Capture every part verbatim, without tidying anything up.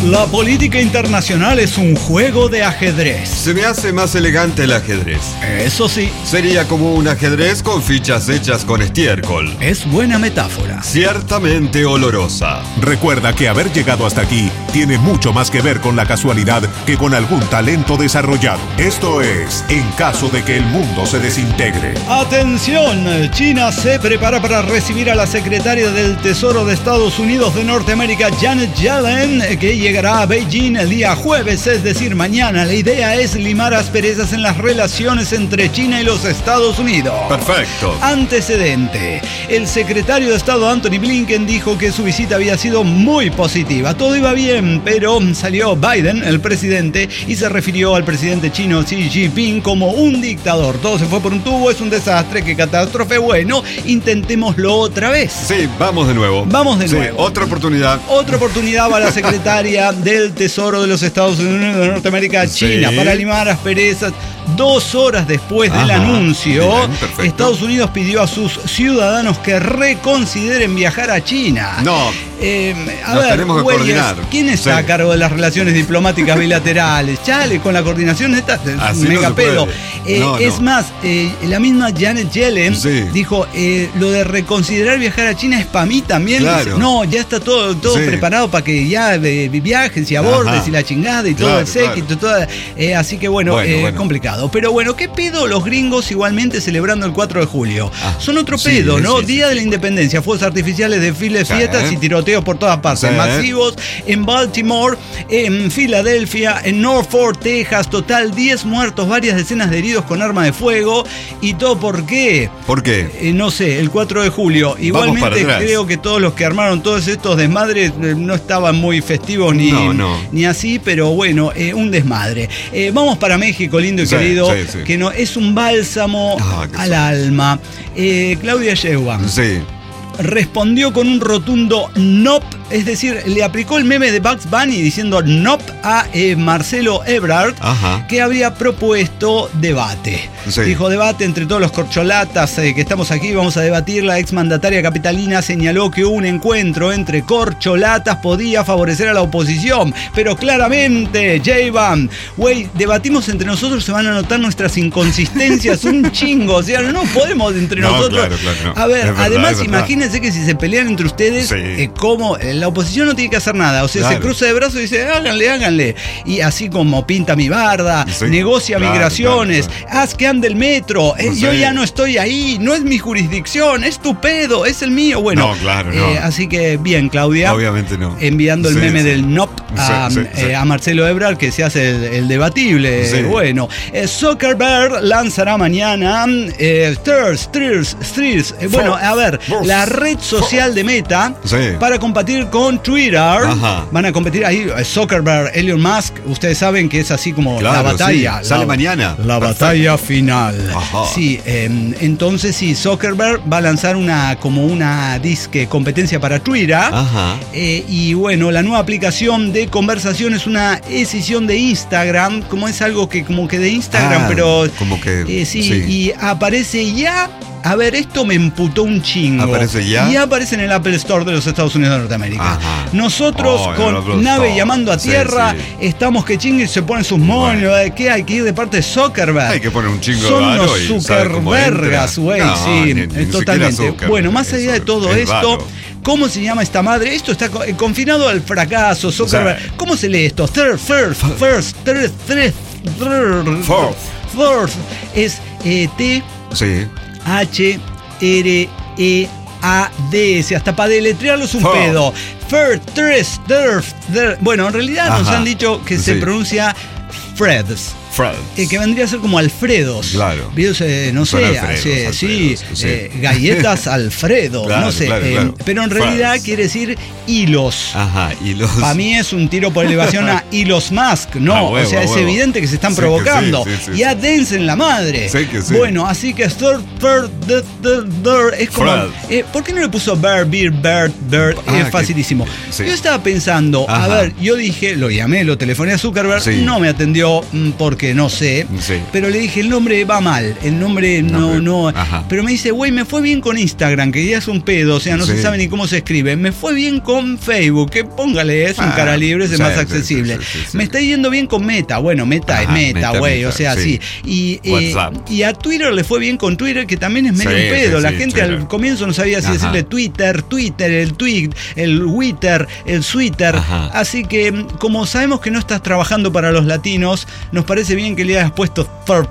La política internacional es un juego de ajedrez. Se me hace más elegante el ajedrez. Eso sí. Sería como un ajedrez con fichas hechas con estiércol. Es buena metáfora. Ciertamente olorosa. Recuerda que haber llegado hasta aquí tiene mucho más que ver con la casualidad que con algún talento desarrollado. Esto es En caso de que el mundo se desintegre. Atención, China se prepara para recibir a la secretaria del Tesoro de Estados Unidos de Norteamérica, Janet Yellen, que llegará a Beijing el día jueves, es decir, mañana. La idea es limar asperezas en las relaciones entre China y los Estados Unidos. Perfecto. Antecedente. El secretario de Estado Anthony Blinken dijo que su visita había sido muy positiva. Todo iba bien, pero salió Biden, el presidente, y se refirió al presidente chino Xi Jinping como un dictador. Todo se fue por un tubo, es un desastre, qué catástrofe. Bueno, intentémoslo otra vez. Sí, vamos de nuevo. Vamos de sí, nuevo. Otra oportunidad. Otra oportunidad para la secretaria del Tesoro de los Estados Unidos de Norteamérica, China, sí. para limar asperezas. Dos horas después del Ajá, anuncio, bien, Estados Unidos pidió a sus ciudadanos que reconsideren viajar a China. No. Eh, a Nos ver, tenemos que güeyes, coordinar. ¿quién está Sí. a cargo de las relaciones diplomáticas bilaterales? Chale, con la coordinación esta, Así mega no se pedo. puede. Eh, No, es no. más, eh, la misma Janet Yellen Sí. dijo, eh, lo de reconsiderar viajar a China es para mí también. Claro. Dice, no, ya está todo, todo Sí. preparado para que ya eh, viajes y abordes Ajá. y la chingada y todo Claro, el séquito, toda, eh, así que bueno, Bueno, eh, bueno. complicado. Pero bueno, ¿qué pedo los gringos igualmente celebrando el cuatro de julio? Ah, Son otro sí, pedo, ¿no? sí, Día sí, de la sí. Independencia, fuegos artificiales, desfiles, Sí. fiestas y tiroteos por todas partes. Sí. Masivos en Baltimore, en Filadelfia, en Norfolk, Texas. Total, diez muertos, varias decenas de heridos con arma de fuego. ¿Y todo por qué? ¿Por qué? Eh, no sé, el cuatro de julio. Igualmente para atrás. creo que todos los que armaron todos estos desmadres eh, no estaban muy festivos ni, No, no. ni así, pero bueno, eh, un desmadre. Eh, vamos para México, lindo y Sí, querido, sí, sí. que no es un bálsamo Ah, qué al suerte. alma. Eh, Claudia Sheinbaum Sí. respondió con un rotundo nope, es decir, le aplicó el meme de Bugs Bunny diciendo nope a eh, Marcelo Ebrard, Ajá. que había propuesto debate. Sí. Dijo debate entre todos los corcholatas eh, que estamos aquí, vamos a debatir. La exmandataria capitalina señaló que un encuentro entre corcholatas podía favorecer a la oposición, pero claramente, J-Ban, güey, debatimos entre nosotros, se van a notar nuestras inconsistencias un chingo, o sea, no podemos entre No, nosotros. claro, claro, no. A ver, Es verdad, además, es verdad. imagínense que si se pelean entre ustedes, Sí. eh, como eh, la oposición no tiene que hacer nada, o sea, Claro. se cruza de brazos y dice, háganle, háganle. Y así como pinta mi barda, Sí, negocia claro, migraciones, claro, claro. haz que ande el metro, eh, Sí. yo ya no estoy ahí, no es mi jurisdicción, es tu pedo, es el mío. Bueno, No, claro, eh, no. así que bien, Claudia. Obviamente no. Enviando el Sí, meme sí. del nop a, Sí, sí, sí. eh, a Marcelo Ebrard, que se hace el, el debatible. Sí. Bueno, eh, Zuckerberg lanzará mañana eh, Thirst, Thirst, Thirst, eh, bueno, a ver, la red social de Meta Sí. para competir con Twitter. Ajá. Van a competir ahí eh, Zuckerberg, Elon Musk. Ustedes saben que es así como Claro, la batalla. sí. Sale la, mañana. La Perfecto. batalla final. Ajá. Sí, eh, entonces sí, Zuckerberg va a lanzar una como una disque competencia para Twitter. Ajá. Eh, y bueno, la nueva aplicación de conversación es una escisión de Instagram, como es algo que como que de Instagram, Ah, pero como que, eh, sí, sí. y aparece ya. A ver, esto me emputó un chingo. ¿Aparece ya? Y aparece en el Apple Store de los Estados Unidos de Norteamérica. Ajá. Nosotros Oh, en el con Apple nave Store. llamando a Sí, tierra, sí. estamos que chingue y se ponen sus moños. Bueno. eh, ¿Qué hay que ir de parte de Zuckerberg? Hay que poner un chingo de Son varo los y sabe cómo Zuckerbergas, entra. güey, No, sí, ni- ni eh, siquiera totalmente. Zuckerberg, Bueno, más allá de eso todo es esto, varo. ¿cómo se llama esta madre? Esto está co- eh, confinado al fracaso, Zuckerberg. Sí. ¿Cómo se lee esto? Third, first, first, third, third, third, Fourth. fourth. Es eh, T Sí. H R E A D S, hasta para deletrearlo es un Fourth. pedo. First, tres, third, third. Bueno, en realidad nos Ajá. han dicho que se Sí. pronuncia Freds. Friends. Eh, que vendría a ser como Alfredos. Claro. ¿Videos, eh, no Son sé, Alfredos, hace- sí, Alfredos, sí. eh, galletas Alfredo, Claro, no sé. claro, eh, claro. pero en realidad Friends. quiere decir hilos. Ajá, y los... Para mí es un tiro por elevación a Elon Musk, ¿no? A huevo, o sea, a es huevo. evidente que se están Sí que provocando. sí, sí, sí, ya sí. dense en la madre. Sí que sí. Bueno, así que third, third, third, third, third, es como. Fred. eh, ¿Por qué no le puso Bear, Beer, Bird, Bird? Ah, Es que- facilísimo. sí. Yo estaba pensando, Ajá. a ver, yo dije, lo llamé, lo telefoné a Zuckerberg, Sí. no me atendió. mm, ¿Por qué? porque no sé. Sí. Pero le dije, el nombre va mal, el nombre no, no. Ajá. Pero me dice, güey, me fue bien con Instagram, que ya es un pedo, o sea, no Sí. se sabe ni cómo se escribe. Me fue bien con Facebook, que póngale, es un Ah, cara libre, es el sí, más sí, accesible. sí, sí, sí, sí. Me está yendo bien con Meta, bueno, Meta Ajá, es Meta, Meta, güey, Meta, o sea, sí. sí. Y, eh, WhatsApp. y a Twitter le fue bien con Twitter, que también es medio Sí, un pedo. sí, La sí, gente Twitter. al comienzo no sabía si Ajá. decirle Twitter, Twitter, el tweet, el Twitter, el Twitter. Ajá. Así que, como sabemos que no estás trabajando para los latinos, nos parece bien que le hayas puesto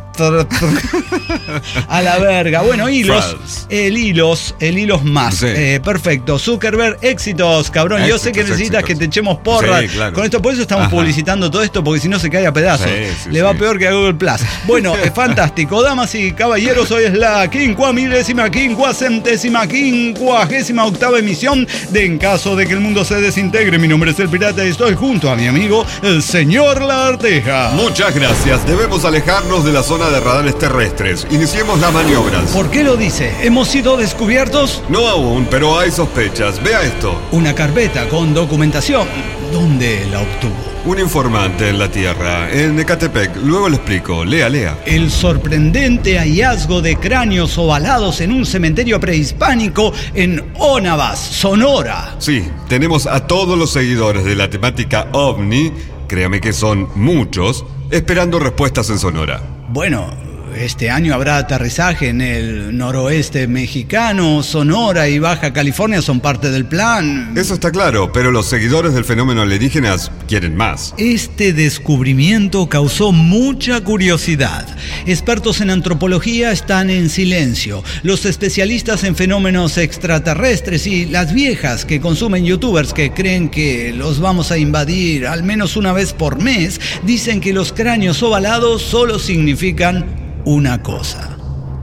a la verga. Bueno, hilos, False. el hilos, el hilos más. Sí. Eh, perfecto. Zuckerberg, éxitos, cabrón. Yo sé que Éxitos, necesitas éxitos. que te echemos porras. Sí, claro. Con esto, por eso estamos Ajá. publicitando todo esto, porque si no se cae a pedazos. Sí, sí, Le va sí. peor que a Google Plus. Bueno, es fantástico. Damas y caballeros, hoy es la quincuá milésima, quincuá centésima, quincuagésima octava emisión de En Caso de que el Mundo se Desintegre. Mi nombre es El Pirata y estoy junto a mi amigo, el señor La Arteja. Muchas gracias. Debemos alejarnos de la zona de radares terrestres. Iniciemos las maniobras. ¿Por qué lo dice? ¿Hemos sido descubiertos? No aún, pero hay sospechas. Vea esto. Una carpeta con documentación. ¿Dónde la obtuvo? Un informante en la Tierra, en Ecatepec. Luego le explico. Lea, lea. El sorprendente hallazgo de cráneos ovalados en un cementerio prehispánico en Ónavas, Sonora. Sí, tenemos a todos los seguidores de la temática OVNI, créame que son muchos, esperando respuestas en Sonora. Bueno, este año habrá aterrizaje en el noroeste mexicano. Sonora y Baja California son parte del plan. Eso está claro, pero los seguidores del fenómeno alienígenas quieren más. Este descubrimiento causó mucha curiosidad. Expertos en antropología están en silencio. Los especialistas en fenómenos extraterrestres y las viejas que consumen youtubers que creen que los vamos a invadir al menos una vez por mes, dicen que los cráneos ovalados solo significan una cosa.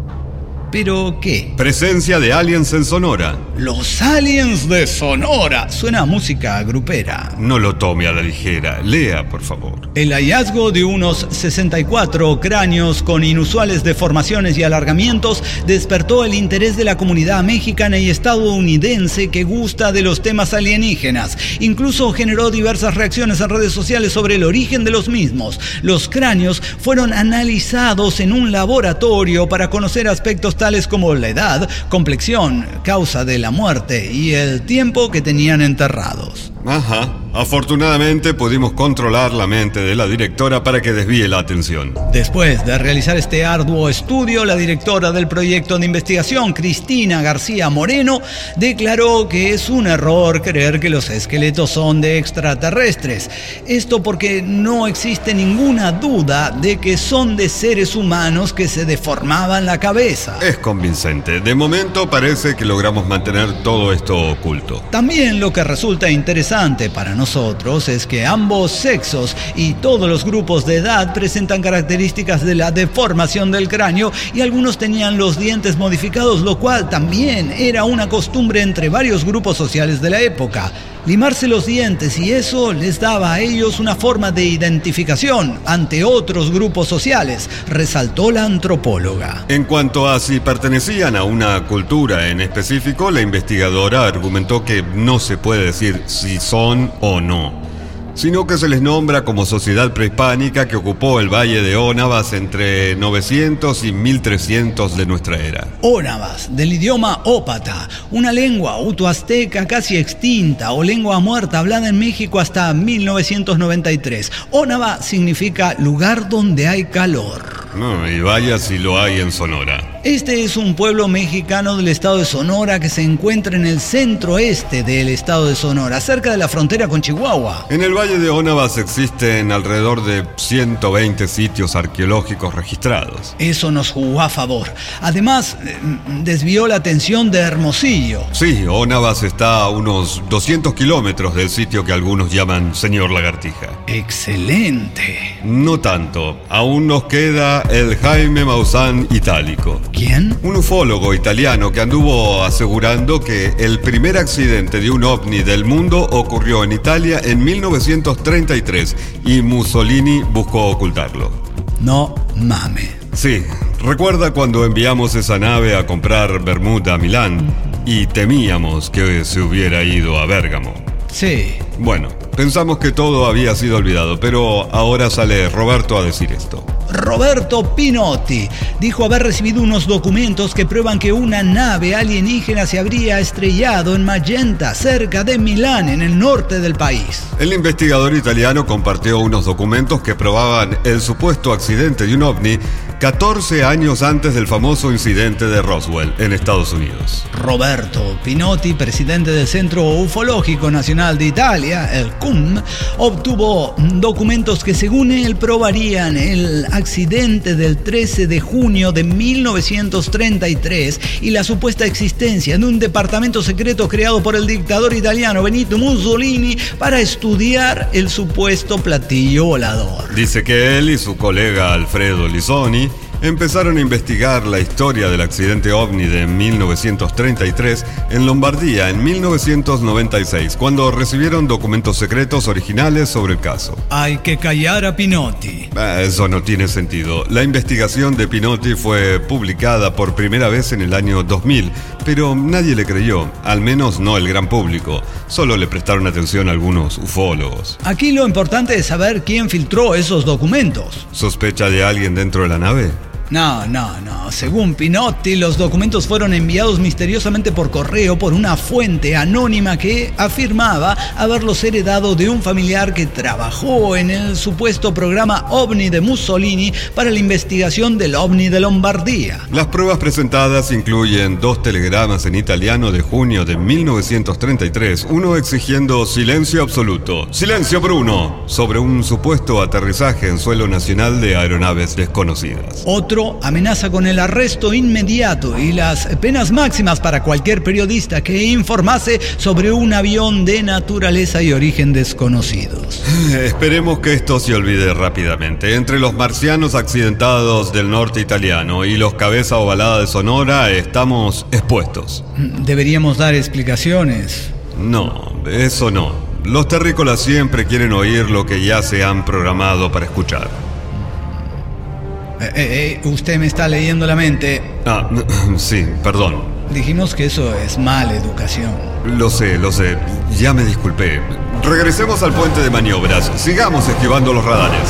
¿Pero qué? Presencia de aliens en Sonora. Los aliens de Sonora. Suena a música grupera. No lo tome a la ligera. Lea, por favor. El hallazgo de unos sesenta y cuatro cráneos con inusuales deformaciones y alargamientos despertó el interés de la comunidad mexicana y estadounidense que gusta de los temas alienígenas. Incluso generó diversas reacciones en redes sociales sobre el origen de los mismos. Los cráneos fueron analizados en un laboratorio para conocer aspectos tales como la edad, complexión, causa de la muerte y el tiempo que tenían enterrados. Ajá. Afortunadamente pudimos controlar la mente de la directora para que desvíe la atención. Después de realizar este arduo estudio, la directora del proyecto de investigación, Cristina García Moreno, declaró que es un error creer que los esqueletos son de extraterrestres. Esto porque no existe ninguna duda de que son de seres humanos que se deformaban la cabeza. Es convincente. De momento parece que logramos mantener todo esto oculto. También lo que resulta interesante para nosotros es que ambos sexos y todos los grupos de edad presentan características de la deformación del cráneo y algunos tenían los dientes modificados, lo cual también era una costumbre entre varios grupos sociales de la época. Limarse los dientes y eso les daba a ellos una forma de identificación ante otros grupos sociales, resaltó la antropóloga. En cuanto a si pertenecían a una cultura en específico, la investigadora argumentó que no se puede decir si son o no, sino que se les nombra como sociedad prehispánica que ocupó el valle de Ónavas entre novecientos y mil trescientos de nuestra era. Ónavas, del idioma ópata, una lengua utoazteca casi extinta o lengua muerta hablada en México hasta mil novecientos noventa y tres. Ónava significa lugar donde hay calor. No, y vaya si lo hay en Sonora. Este es un pueblo mexicano del estado de Sonora que se encuentra en el centro-este del estado de Sonora, cerca de la frontera con Chihuahua. En el valle de Ónavas existen alrededor de ciento veinte sitios arqueológicos registrados. Eso nos jugó a favor. Además, desvió la atención de Hermosillo. Sí, Ónavas está a unos doscientos kilómetros del sitio que algunos llaman Señor Lagartija. ¡Excelente! No tanto. Aún nos queda el Jaime Maussan itálico. ¿Quién? Un ufólogo italiano que anduvo asegurando que el primer accidente de un ovni del mundo ocurrió en Italia en mil novecientos treinta y tres y Mussolini buscó ocultarlo. No mame. Sí, recuerda cuando enviamos esa nave a comprar vermut a Milán y temíamos que se hubiera ido a Bérgamo. Sí. Bueno, pensamos que todo había sido olvidado, pero ahora sale Roberto a decir esto. Roberto Pinotti dijo haber recibido unos documentos que prueban que una nave alienígena se habría estrellado en Magenta, cerca de Milán, en el norte del país. El investigador italiano compartió unos documentos que probaban el supuesto accidente de un ovni catorce años antes del famoso incidente de Roswell, en Estados Unidos. Roberto Pinotti, presidente del Centro Ufológico Nacional de Italia, el C U N, obtuvo documentos que según él probarían el accidente del trece de junio de mil novecientos treinta y tres y la supuesta existencia de un departamento secreto creado por el dictador italiano Benito Mussolini para estudiar el supuesto platillo volador. Dice que él y su colega Alfredo Lisoni empezaron a investigar la historia del accidente ovni de mil novecientos treinta y tres en Lombardía en mil novecientos noventa y seis, cuando recibieron documentos secretos originales sobre el caso. Hay que callar a Pinotti. Eso no tiene sentido. La investigación de Pinotti fue publicada por primera vez en el año dos mil, pero nadie le creyó, al menos no el gran público. Solo le prestaron atención a algunos ufólogos. Aquí lo importante es saber quién filtró esos documentos. ¿Sospecha de alguien dentro de la nave? No, no, no. Según Pinotti, los documentos fueron enviados misteriosamente por correo por una fuente anónima que afirmaba haberlos heredado de un familiar que trabajó en el supuesto programa OVNI de Mussolini para la investigación del OVNI de Lombardía. Las pruebas presentadas incluyen dos telegramas en italiano de junio de mil novecientos treinta y tres, uno exigiendo silencio absoluto, silencio Bruno, sobre un supuesto aterrizaje en suelo nacional de aeronaves desconocidas. Otro amenaza con el arresto inmediato y las penas máximas para cualquier periodista que informase sobre un avión de naturaleza y origen desconocidos. Esperemos que esto se olvide rápidamente. Entre los marcianos accidentados del norte italiano y los cabeza ovalada de Sonora estamos expuestos. ¿Deberíamos dar explicaciones? No, eso no. Los terrícolas siempre quieren oír lo que ya se han programado para escuchar. Eh, eh, eh, usted me está leyendo la mente. Ah, sí, perdón. Dijimos que eso es mala educación. Lo sé, lo sé. Ya me disculpé. Regresemos al puente de maniobras. Sigamos esquivando los radares.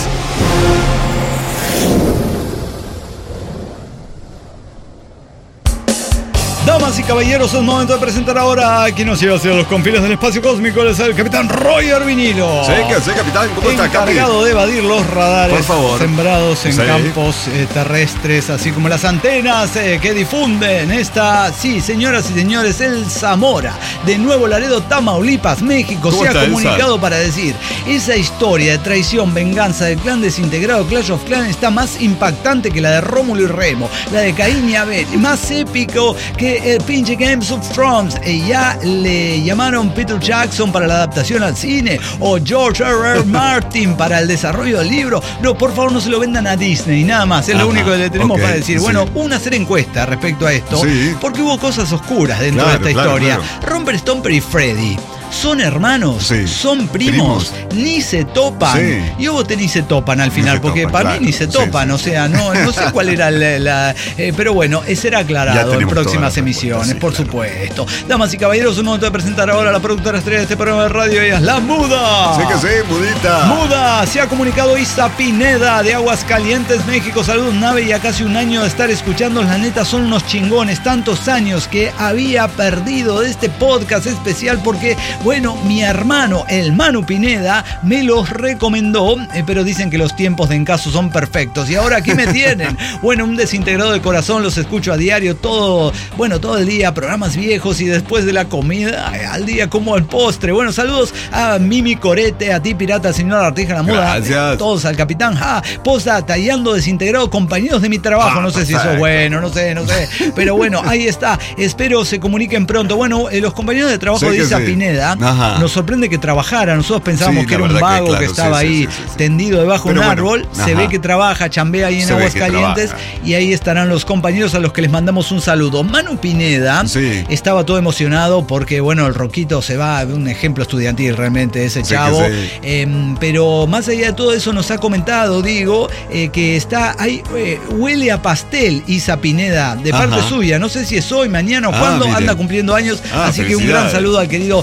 Damas y caballeros, es momento de presentar ahora a quien nos lleva hacia los confines del espacio cósmico. Es el capitán Roger Vinilo. Sí, que sí, capitán. ¿Cómo está, Capi? Encargado de evadir los radares, por favor, sembrados en sí. campos eh, terrestres, así como las antenas eh, que difunden esta, sí, señoras y señores, el Zamora, de Nuevo Laredo, Tamaulipas, México, se ha comunicado esa? para decir: esa historia de traición, venganza del clan desintegrado Clash of Clans está más impactante que la de Rómulo y Remo, la de Caín y Abel, más épico que el pinche Games of Thrones. Y ya le llamaron Peter Jackson para la adaptación al cine, o George R R. Martin para el desarrollo del libro. No, por favor, no se lo vendan a Disney, nada más. Es Ajá, lo único que le tenemos okay, para decir. Sí. Bueno, una hacer encuesta respecto a esto, sí. porque hubo cosas oscuras dentro claro, de esta claro, historia. Claro. Robert Stomper y Freddy son hermanos, sí. son primos, primos, ni se topan. Sí. Y hubo ni se topan al final, porque topan, para claro. mí ni se topan. Sí, sí. O sea, no, no sé cuál era la. la eh, pero bueno, será aclarado en próximas emisiones, sí, por claro. supuesto. Damas y caballeros, un momento de presentar ahora a la productora estrella de este programa de radio. Ella es la Muda. Sí, que sí, Mudita. Muda, se ha comunicado Isa Pineda de Aguascalientes, México. Saludos, nave, y a casi un año de estar escuchando. La neta, son unos chingones. Tantos años que había perdido de este podcast especial porque. Bueno, mi hermano, el Manu Pineda, me los recomendó, eh, pero dicen que los tiempos de Encaso son perfectos. Y ahora aquí me tienen. Bueno, un desintegrado de corazón, los escucho a diario, todo, bueno, todo el día, programas viejos y después de la comida, al día como el postre. Bueno, saludos a Mimi Corete, a ti, pirata, señor Artija la Muda. Gracias. Eh, todos al capitán. Ja, posta, tallando desintegrado, compañeros de mi trabajo. Ah, no sé perfecto. si eso es bueno, no sé, no sé. Pero bueno, ahí está. Espero se comuniquen pronto. Bueno, eh, los compañeros de trabajo sí de Isa sí. Pineda. Ajá. Nos sorprende que trabajara. Nosotros pensábamos sí, que era un vago que, claro, que estaba sí, ahí sí, sí, sí. tendido debajo de un árbol. Bueno, se ve que trabaja, chambea ahí en Aguascalientes. Y ahí estarán los compañeros a los que les mandamos un saludo. Manu Pineda sí. estaba todo emocionado porque, bueno, el Roquito se va, un ejemplo estudiantil realmente ese sí, chavo. Sí. Eh, pero más allá de todo eso nos ha comentado, digo, eh, que está ahí, eh, huele a pastel Isa Pineda, de parte Ajá. suya. No sé si es hoy, mañana o ah, cuándo, anda cumpliendo años. Ah, así que un gran saludo al querido sí, Isa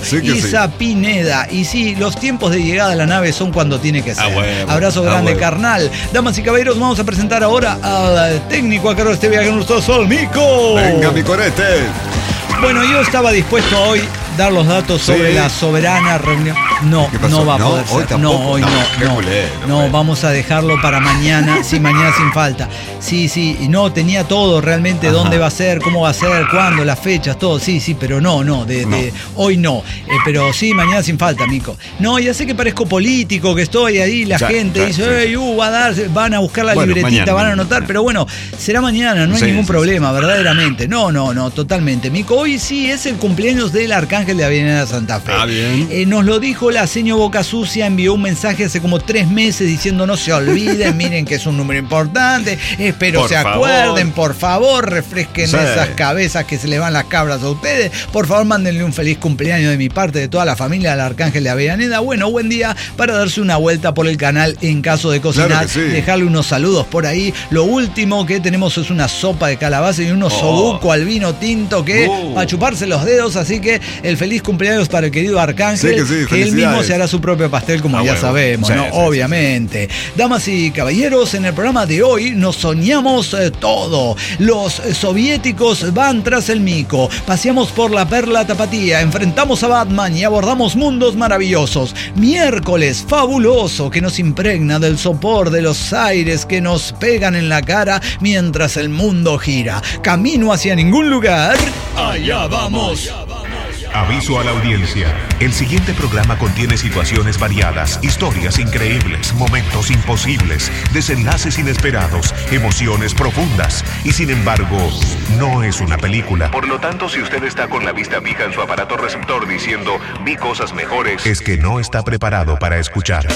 Elisa sí. Pineda. Y sí, los tiempos de llegada a la nave son cuando tiene que ser. Ah, bueno, Abrazo ah, grande, bueno. carnal. Damas y caballeros, vamos a presentar ahora al técnico a cargo de este viaje con nosotros, el Mico. Venga, mi corete. Bueno, yo estaba dispuesto hoy dar los datos sobre sí. la soberana reunión. No, ¿Qué pasó? no va a No, poder hoy ser. tampoco. No, hoy No, no. qué No, culero, no pues. vamos a dejarlo para mañana. Sí, mañana sin falta. Sí, sí. Y no, tenía todo realmente. Ajá. Dónde va a ser, cómo va a ser, cuándo, las fechas, todo. Sí, sí, pero no, no. De, No. de- hoy no. Eh, pero sí, mañana sin falta, Mico. No, ya sé que parezco político, que estoy ahí. La Ya, gente ya, dice, sí. "Ey, uh, va a dar", van a buscar la Bueno, libretita, mañana, van a mañana. anotar. Pero bueno, será mañana, no hay Sí, ningún sí, problema, verdaderamente. No, no, no, totalmente. Mico, hoy sí es el cumpleaños del Arcángel de Avenida Santa Fe. Ah, bien. Eh, nos lo dijo la seño Boca Sucia, envió un mensaje hace como tres meses diciendo no se olviden, miren que es un número importante, espero Por se favor. acuerden, por favor, refresquen Sí. esas cabezas que se le van las cabras a ustedes, por favor mándenle un feliz cumpleaños de mi parte, de toda la familia del Arcángel de Avellaneda. Bueno, buen día para darse una vuelta por el canal en caso de cocinar, Claro que sí. dejarle unos saludos por ahí. Lo último que tenemos es una sopa de calabaza y unos Oh. sobuco al vino tinto que Uh. para chuparse los dedos, así que el feliz cumpleaños para el querido Arcángel, Sí, que sí, que él mismo felicidades. se hará su propio pastel, como Ah, ya bueno. sabemos, Sí, ¿no? sí, sí, Obviamente. Damas y caballeros, en el programa de hoy nos soñamos eh, todo. Los eh, soviéticos van tras el mico. Paseamos por la perla tapatía, enfrentamos a Batman y abordamos mundos maravillosos. Miércoles fabuloso que nos impregna del sopor de los aires que nos pegan en la cara mientras el mundo gira. Camino hacia ningún lugar. Allá vamos. Aviso a la audiencia. El siguiente programa contiene situaciones variadas, historias increíbles, momentos imposibles, desenlaces inesperados, emociones profundas. Y sin embargo, no es una película. Por lo tanto, si usted está con la vista fija en su aparato receptor diciendo vi cosas mejores, es que no está preparado para escuchar.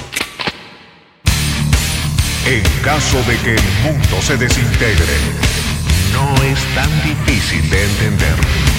En caso de que el mundo se desintegre, no es tan difícil de entender.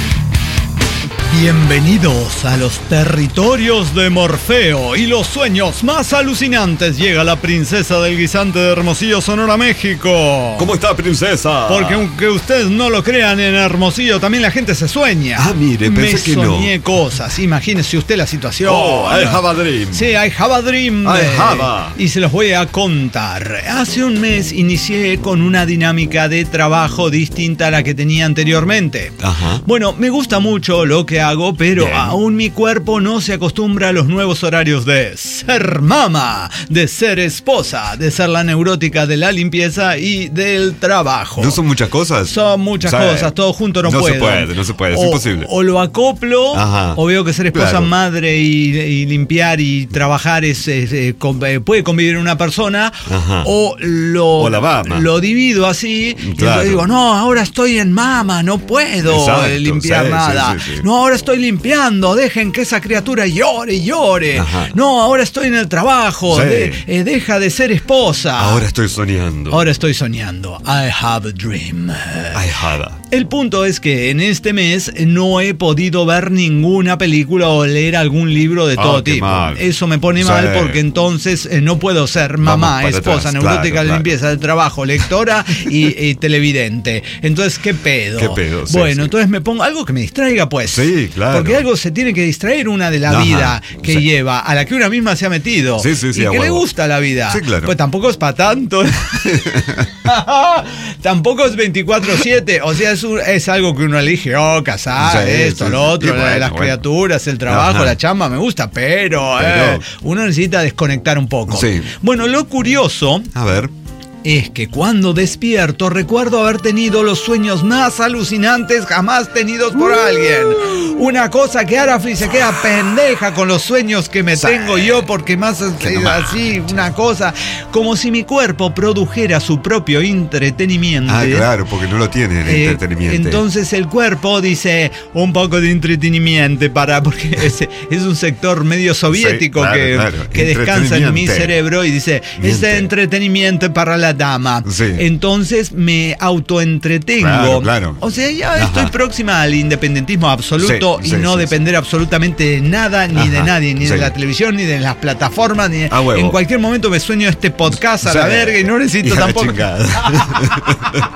Bienvenidos a los territorios de Morfeo y los sueños más alucinantes. Llega la princesa del guisante de Hermosillo, Sonora, México. ¿Cómo está, princesa? Porque aunque ustedes no lo crean, en Hermosillo también la gente se sueña. Ah, mire, pensé Me que no. soñé cosas. Imagínese usted la situación. Oh, I have a dream. Sí, I have a dream. I eh, have a. Y se los voy a contar. Hace un mes inicié con una dinámica de trabajo distinta a la que tenía anteriormente. Ajá. Bueno, me gusta mucho lo que hago, pero Bien. aún mi cuerpo no se acostumbra a los nuevos horarios de ser mamá, de ser esposa, de ser la neurótica de la limpieza y del trabajo. ¿No son muchas cosas? Son muchas Sí. cosas, todo junto no, No puedo. se puede, no se puede, es O- imposible. O lo acoplo, Ajá. o veo que ser esposa, Claro. madre y, y limpiar y trabajar es, es, eh, con- eh, puede convivir una persona, Ajá. o lo, O la mama. lo divido así, y Claro. entonces digo, no, ahora estoy en mama, no puedo Exacto, eh, limpiar sí, nada. sí, sí, sí. No, ahora estoy limpiando, dejen que esa criatura llore y llore. Ajá. No, ahora estoy en el trabajo, Sí. de- eh, deja de ser esposa. Ahora estoy soñando. Ahora estoy soñando. I have a dream. I have a. El punto es que en este mes no he podido ver ninguna película o leer algún libro de Ah, todo qué tipo. mal. Eso me pone Sí. mal porque entonces eh, no puedo ser mamá, Vamos para esposa, atrás, neurótica claro, de claro. limpieza del trabajo, lectora y, y televidente. Entonces, ¿qué pedo? ¿Qué pedo? Sí, bueno, sí. entonces me pongo algo que me distraiga, pues. Sí, claro. Porque algo se tiene que distraer una de la Ajá, vida que sí. lleva, a la que una misma se ha metido. Sí, sí, sí, y a que le huevo. gusta la vida. Sí, claro. Pues tampoco es para tanto. Tampoco es veinticuatro siete. O sea, es, un- es algo que uno elige. Oh, casar, Sí, esto, sí, lo sí. otro, Y la- bueno, las bueno. criaturas, el trabajo, Ajá. la chamba, me gusta, pero, Pero- eh, uno necesita desconectar un poco. Sí. Bueno, lo curioso A ver. es que cuando despierto recuerdo haber tenido los sueños más alucinantes jamás tenidos por alguien. Una cosa que Arafri se queda pendeja con los sueños que me Sí. tengo yo porque más es Que no así, una cosa como si mi cuerpo produjera su propio entretenimiento. Ah, claro, porque no lo tiene el Eh, entretenimiento. entonces el cuerpo dice un poco de entretenimiento para, porque es, es un sector medio soviético Sí, claro, que, claro. que descansa en mi Entretenimiento. cerebro y dice Miente. este entretenimiento para la dama. Sí. Entonces me autoentretengo. Claro, claro. O sea, ya Ajá. estoy próxima al independentismo absoluto Sí, y sí, no sí, depender absolutamente de nada, ni de Ajá, nadie, ni de sí. la televisión, ni de las plataformas, ni de- A huevo. en cualquier momento me sueño este podcast a Sí. la verga y no necesito Y a la tampoco. chingada.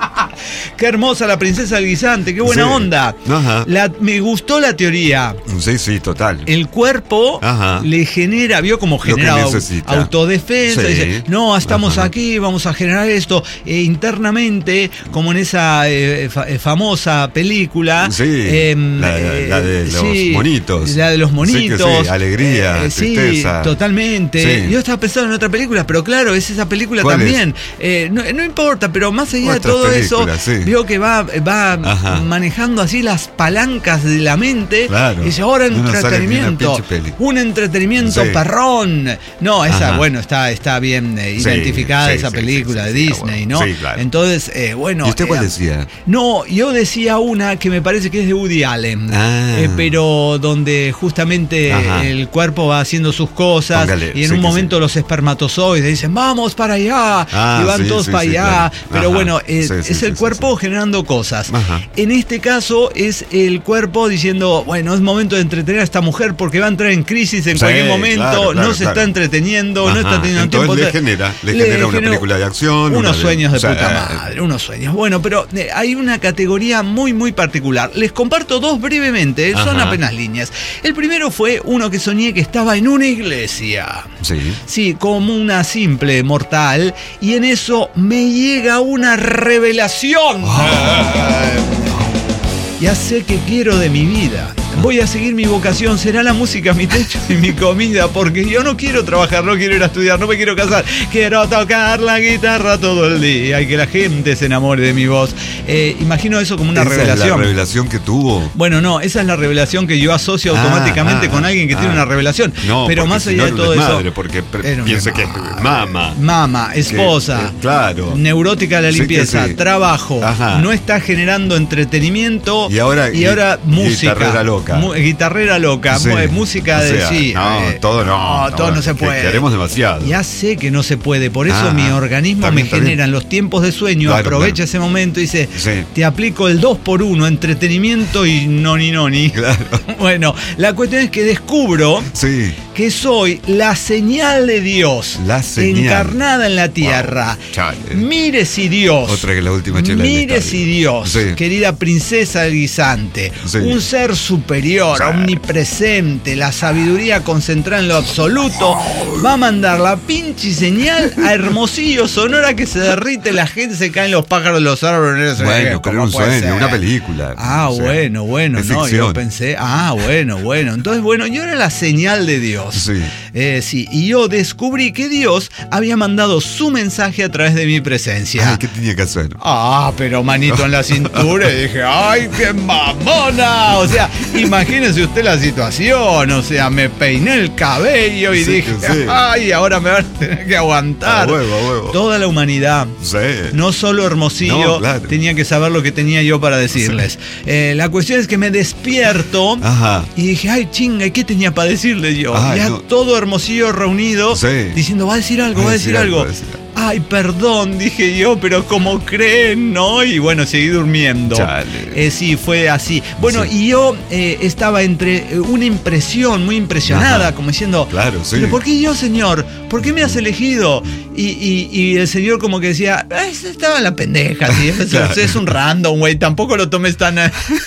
Qué hermosa la princesa del guisante, qué buena Sí. onda. Ajá. La, me gustó la teoría. Sí, sí, total. El cuerpo Ajá. le genera, vio como genera que au- necesita. autodefensa. Sí. Dice, no, estamos Ajá. aquí, vamos a generar esto. E internamente, como en esa eh, fa- eh, famosa película. Sí, em, la, la de los sí, monitos. La de los Sí, que monitos. sí, alegría, Eh, sí, tristeza. totalmente. Sí. Yo estaba pensando en otra película, pero claro, es esa película ¿Cuál también. Eh, no, no importa, pero más allá de Otras todo eso, películas, sí. vio que va, va Ajá. manejando así las palancas de la mente. Claro. Y dice, ahora No nos sale ni una entretenimiento. pinche peli. Un entretenimiento Sí. perrón. No, esa, Ajá. bueno, está, está bien eh, Sí, identificada sí, esa sí, película sí, de sí, sí, Disney, está ¿no? bueno. Sí, claro. Entonces, eh, bueno. ¿Y usted cuál eh, decía? No, yo decía una que me parece que es de Woody Allen. Ah. Eh, pero donde justamente Ajá. el cuerpo va haciendo sus cosas. Póngale, y en sí un que momento sí. los espermatozoides dicen, vamos para allá. Ah, y van sí, todos sí, para sí, allá. claro. Pero Ajá. bueno, eh, Sí, sí, es sí, el sí, cuerpo sí. generando cosas. Ajá. En este caso es el cuerpo diciendo, bueno, es momento de entretener a esta mujer porque va a entrar en crisis en Sí, cualquier momento, claro, claro, no se claro. está entreteniendo, no Ajá. está teniendo Entonces tiempo. le genera, le genera una película de acción, Unos una de- sueños de o sea, puta madre, unos sueños. Bueno, pero eh, hay una categoría muy, muy particular. Les comparto dos brevemente, son Ajá. apenas líneas. El primero fue uno que soñé que estaba en una iglesia. Sí. Sí, como una simple mortal, y en eso me llega una revelación. Ya sé qué quiero de mi vida. Voy a seguir mi vocación, será la música mi techo y mi comida, porque yo no quiero trabajar, no quiero ir a estudiar, no me quiero casar, quiero tocar la guitarra todo el día y que la gente se enamore de mi voz. Eh, imagino eso como una Esa revelación. es la revelación que tuvo. Bueno, no, esa es la revelación que yo asocio Ah, automáticamente ah, con alguien que ah. tiene una revelación. No, pero porque más si allá no de era todo un eso. desmadre, porque pre- era un piensa que es desmadre. mama. Mama, esposa, Que- claro. neurótica de la Sí que limpieza, sí. trabajo, Ajá. no está generando entretenimiento Y ahora- y ahora y- música. guitarrera loca. Mu- guitarrera loca, Sí. mu- música O de sea, sí. no, eh, todo no, todo no, no se que- puede. queremos demasiado. Ya sé que no se puede, por eso Ah, mi organismo está me bien, está genera bien. en los tiempos de sueño, Claro, aprovecha claro. ese momento y dice, Sí. te aplico el dos por uno, entretenimiento y noni noni. Claro. Bueno, la cuestión es que descubro Sí. que soy la señal de Dios, La señal. encarnada en la tierra. Wow, chale. Mire si Dios, Otra que la última chela del mire estadio. si Dios, Sí. querida princesa del guisante, Sí. un ser superior, Sí. omnipresente, la sabiduría concentrada en lo absoluto, va a mandar la pinche señal a Hermosillo, Sonora, que se derrite, la gente se caen los pájaros de los árboles. Bueno, pero ¿Cómo era un puede sueño, ser? una película. Ah, O sea, bueno, bueno, es no, yo ficción. pensé, ah, bueno, bueno. Entonces, bueno, yo era la señal de Dios. Sí. Eh, sí, y yo descubrí que Dios había mandado su mensaje a través de mi presencia. Ay, ¿qué tenía que hacer? Ah, pero manito en la cintura y dije, ¡ay, qué mamona! O sea, imagínese usted la situación. O sea, me peiné el cabello y Sí, dije, sí. ¡ay, ahora me van a tener que aguantar! A huevo, a huevo. Toda la humanidad. Sí. No solo Hermosillo No, claro. tenía que saber lo que tenía yo para decirles. Eh, la cuestión es que me despierto Ajá. y dije, ay, chinga, ¿y qué tenía para decirle yo? Ay, ya no. todo Hermosillo reunido, Sí. diciendo, va a decir algo, va a decir algo. va a decir algo. Ay, perdón, dije yo, pero como creen, ¿no? Y bueno, seguí durmiendo. Chale. Eh, sí, fue así. Bueno, Sí. y yo eh, estaba entre eh, una impresión, muy impresionada, Ajá. como diciendo, Claro, sí. ¿pero por qué yo, señor? ¿Por qué me has elegido? Y, y- y el señor como que decía, "Ah, esa estaba la pendeja, ¿sí? es, Claro. es un random, güey, tampoco lo tomes tan...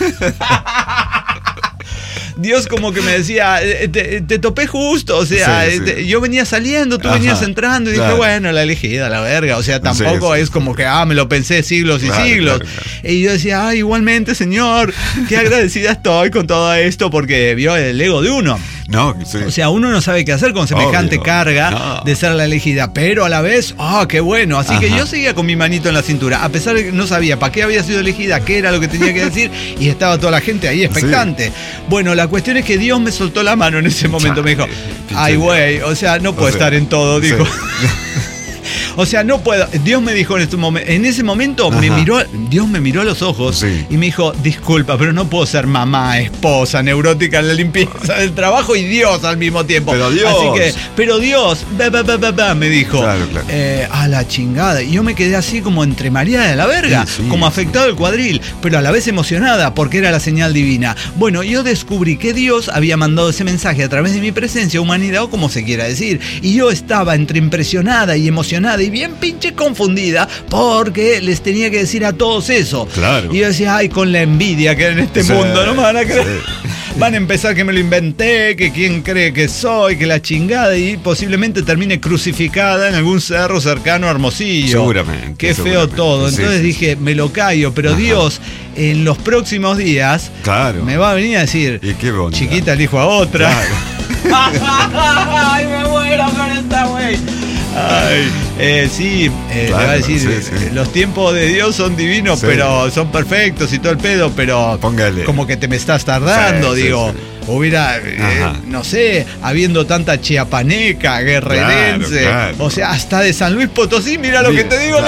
Dios como que me decía, eh, te, te topé justo, o sea, Sí, sí. te- yo venía saliendo, tú Ajá, venías entrando y dije, claro. bueno, la elegida, la verga, o sea, tampoco Sí, sí. es como que, ah, me lo pensé siglos y Claro, siglos. claro, claro. Y yo decía, ah, igualmente, señor, qué agradecida estoy con todo esto porque vio el ego de uno. No, sí. O sea, uno no sabe qué hacer con semejante Obvio. carga No. de ser la elegida, pero a la vez, ah, qué bueno. Así que Ajá. yo seguía con mi manito en la cintura, a pesar de que no sabía para qué había sido elegida, qué era lo que tenía que decir, y estaba toda la gente ahí expectante. Bueno, la cuestión es que Dios me soltó la mano en ese momento, me dijo, Chale, ay, pinche güey, o sea, no puedo O sea, estar en todo, sí. dijo. O sea, no puedo. Dios me dijo en este momento, en ese momento me Ajá. miró, Dios me miró a los ojos Sí. y me dijo, disculpa, pero no puedo ser mamá, esposa, neurótica en la limpieza del trabajo y Dios al mismo tiempo. Pero Dios. Así que, pero Dios, ba, ba, ba, ba, ba, me dijo. Claro, claro. Eh, a la chingada. Y yo me quedé así como entre María de la verga, Sí, sí, como sí. afectado el cuadril, pero a la vez emocionada porque era la señal divina. Bueno, yo descubrí que Dios había mandado ese mensaje a través de mi presencia, humanidad o como se quiera decir. Y yo estaba entre impresionada y emocionada y bien pinche confundida porque les tenía que decir a todos eso. Claro. Y yo decía, ay, con la envidia que hay en este Sí, mundo, no me van a creer. sí. Van a empezar que me lo inventé, que quién cree que soy, que la chingada, y posiblemente termine crucificada en algún cerro cercano a Hermosillo. Seguramente. Qué feo seguramente. todo. Sí, Entonces sí, dije, me lo callo, pero Ajá. Dios, en los próximos días, Claro. me va a venir a decir, ¿Y qué onda? chiquita, elijo a otra. Claro. Ay, me muero con esta güey. Ay, eh, sí, eh, Claro, le va a decir, sí, eh, sí. los tiempos de Dios son divinos, Sí. pero son perfectos y todo el pedo, pero Póngale. como que te me estás tardando, Sí, sí, digo. sí. Hubiera, eh, Ajá. no sé, habiendo tanta chiapaneca, guerrerense, Claro, claro. o sea, hasta de San Luis Potosí, mira lo Mira, que te digo.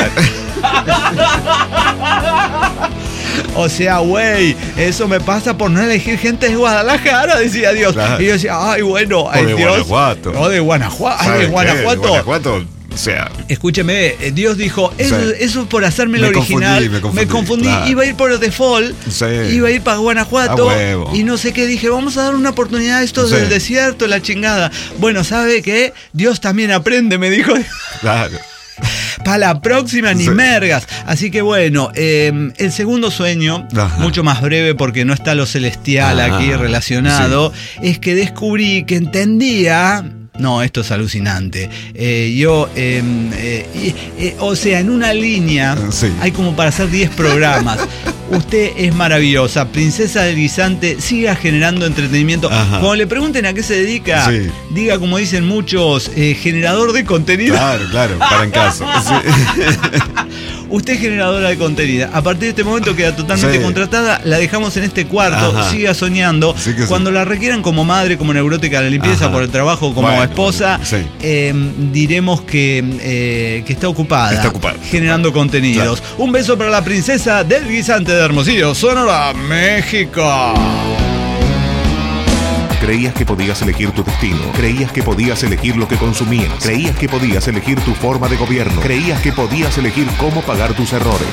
O sea, güey, eso me pasa por no elegir gente de Guadalajara, decía Dios. Claro. Y yo decía, ay, bueno, ay, O de Dios. Guanajuato. O de Guanajuato. Ay, ¿Sabe de qué? Guanajuato. De Guanajuato, o sea, Escúcheme, eh, Dios dijo, eso, Sí. eso es por hacerme el Me original. confundí, me confundí, claro. Iba a ir por default, Sí. iba a ir para Guanajuato. A huevo. Y no sé qué, dije, vamos a dar una oportunidad a estos Sí. del desierto, la chingada. Bueno, ¿sabe qué? Dios también aprende, me dijo. claro. Para la próxima ni Sí. mergas. Así que bueno, eh, el segundo sueño, Ajá. mucho más breve porque no está lo celestial Ah, aquí relacionado, es que descubrí que entendía. No, esto es alucinante. Eh, yo, eh, eh, eh, o sea, en una línea Sí. hay como para hacer diez programas. Usted es maravillosa, princesa del guisante, siga generando entretenimiento. Ajá. Cuando le pregunten a qué se dedica, Sí. diga como dicen muchos, eh, generador de contenido. Claro, claro, para en caso. Sí. Usted es generadora de contenido. A partir de este momento queda totalmente Sí. contratada. La dejamos en este cuarto. Ajá. Siga soñando. Sí que sí. Cuando la requieran como madre, como neurótica de la limpieza, Ajá. por el trabajo, como Bueno, esposa, sí. eh, diremos que, eh, que está ocupada. Está ocupada. Generando contenidos. Un beso para la princesa del guisante de Hermosillo, Sonora, México. Creías que podías elegir tu destino. Creías que podías elegir lo que consumías. Creías que podías elegir tu forma de gobierno. Creías que podías elegir cómo pagar tus errores.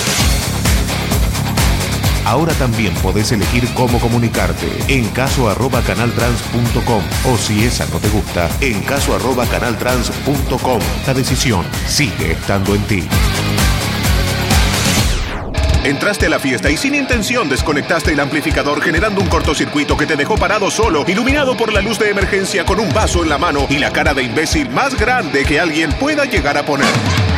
Ahora también podés elegir cómo comunicarte. En caso arroba canaltrans punto com. O si esa no te gusta, en caso arroba canaltrans punto com. La decisión sigue estando en ti. Entraste a la fiesta y sin intención desconectaste el amplificador, generando un cortocircuito que te dejó parado solo, iluminado por la luz de emergencia, con un vaso en la mano y la cara de imbécil más grande que alguien pueda llegar a poner.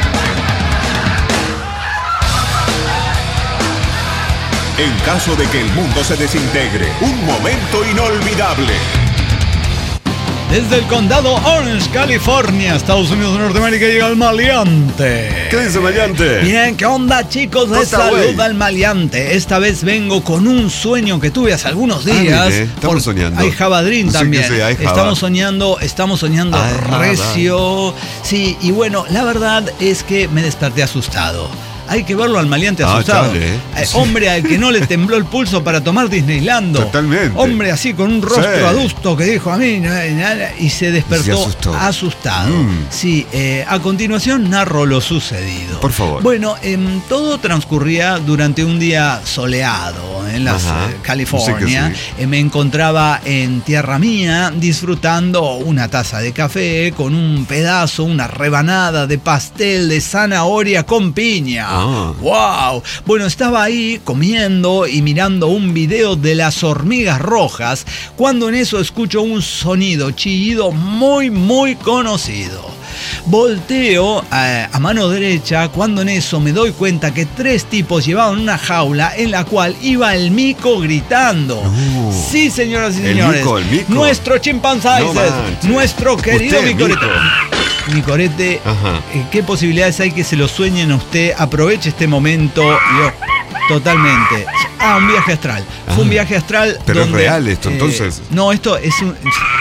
En caso de que el mundo se desintegre, un momento inolvidable. Desde el condado Orange, California, Estados Unidos de Norteamérica, llega el maleante. ¿Qué dice Maleante? Bien, ¿qué onda, chicos? Les Cosa, güey. saluda el maleante. Esta vez vengo con un sueño que tuve hace algunos Ah, días. mire, estamos Por- soñando. Hay Javadrín Sí, también. que sí, hay Java. Estamos soñando, estamos soñando Ay, Java. recio. Sí, y bueno, la verdad es que me desperté asustado. Hay que verlo al maleante Ah, asustado. chale, eh. Eh, Sí. Hombre al que no le tembló el pulso para tomar Disneylando. Totalmente. Hombre así con un rostro Sí. adusto que dijo a mí no, nada, y se despertó Se asustó. asustado. Mm. Sí, eh, a continuación narro lo sucedido. Por favor. Bueno, em, todo transcurría durante un día soleado en la Ajá. California. Sí que sí. Eh, me encontraba en tierra mía disfrutando una taza de café con un pedazo, una rebanada de pastel de zanahoria con piña. Ah. ¡Wow! Bueno, estaba ahí comiendo y mirando un video de las hormigas rojas cuando en eso escucho un sonido chillido muy, muy conocido. Volteo a, a mano derecha cuando en eso me doy cuenta que tres tipos llevaban una jaula en la cual iba el mico gritando. No. Sí, señoras y El señores. mico, el mico. Nuestro chimpancé, No manches. nuestro querido Usted, Micorete. mico. Micorete, Ajá. eh, ¿qué posibilidades hay que se lo sueñen a usted? Aproveche este momento. Yo, totalmente. Ah, un viaje astral. Fue un Ah. viaje astral. Pero es donde, real esto, eh, entonces. No, esto es un.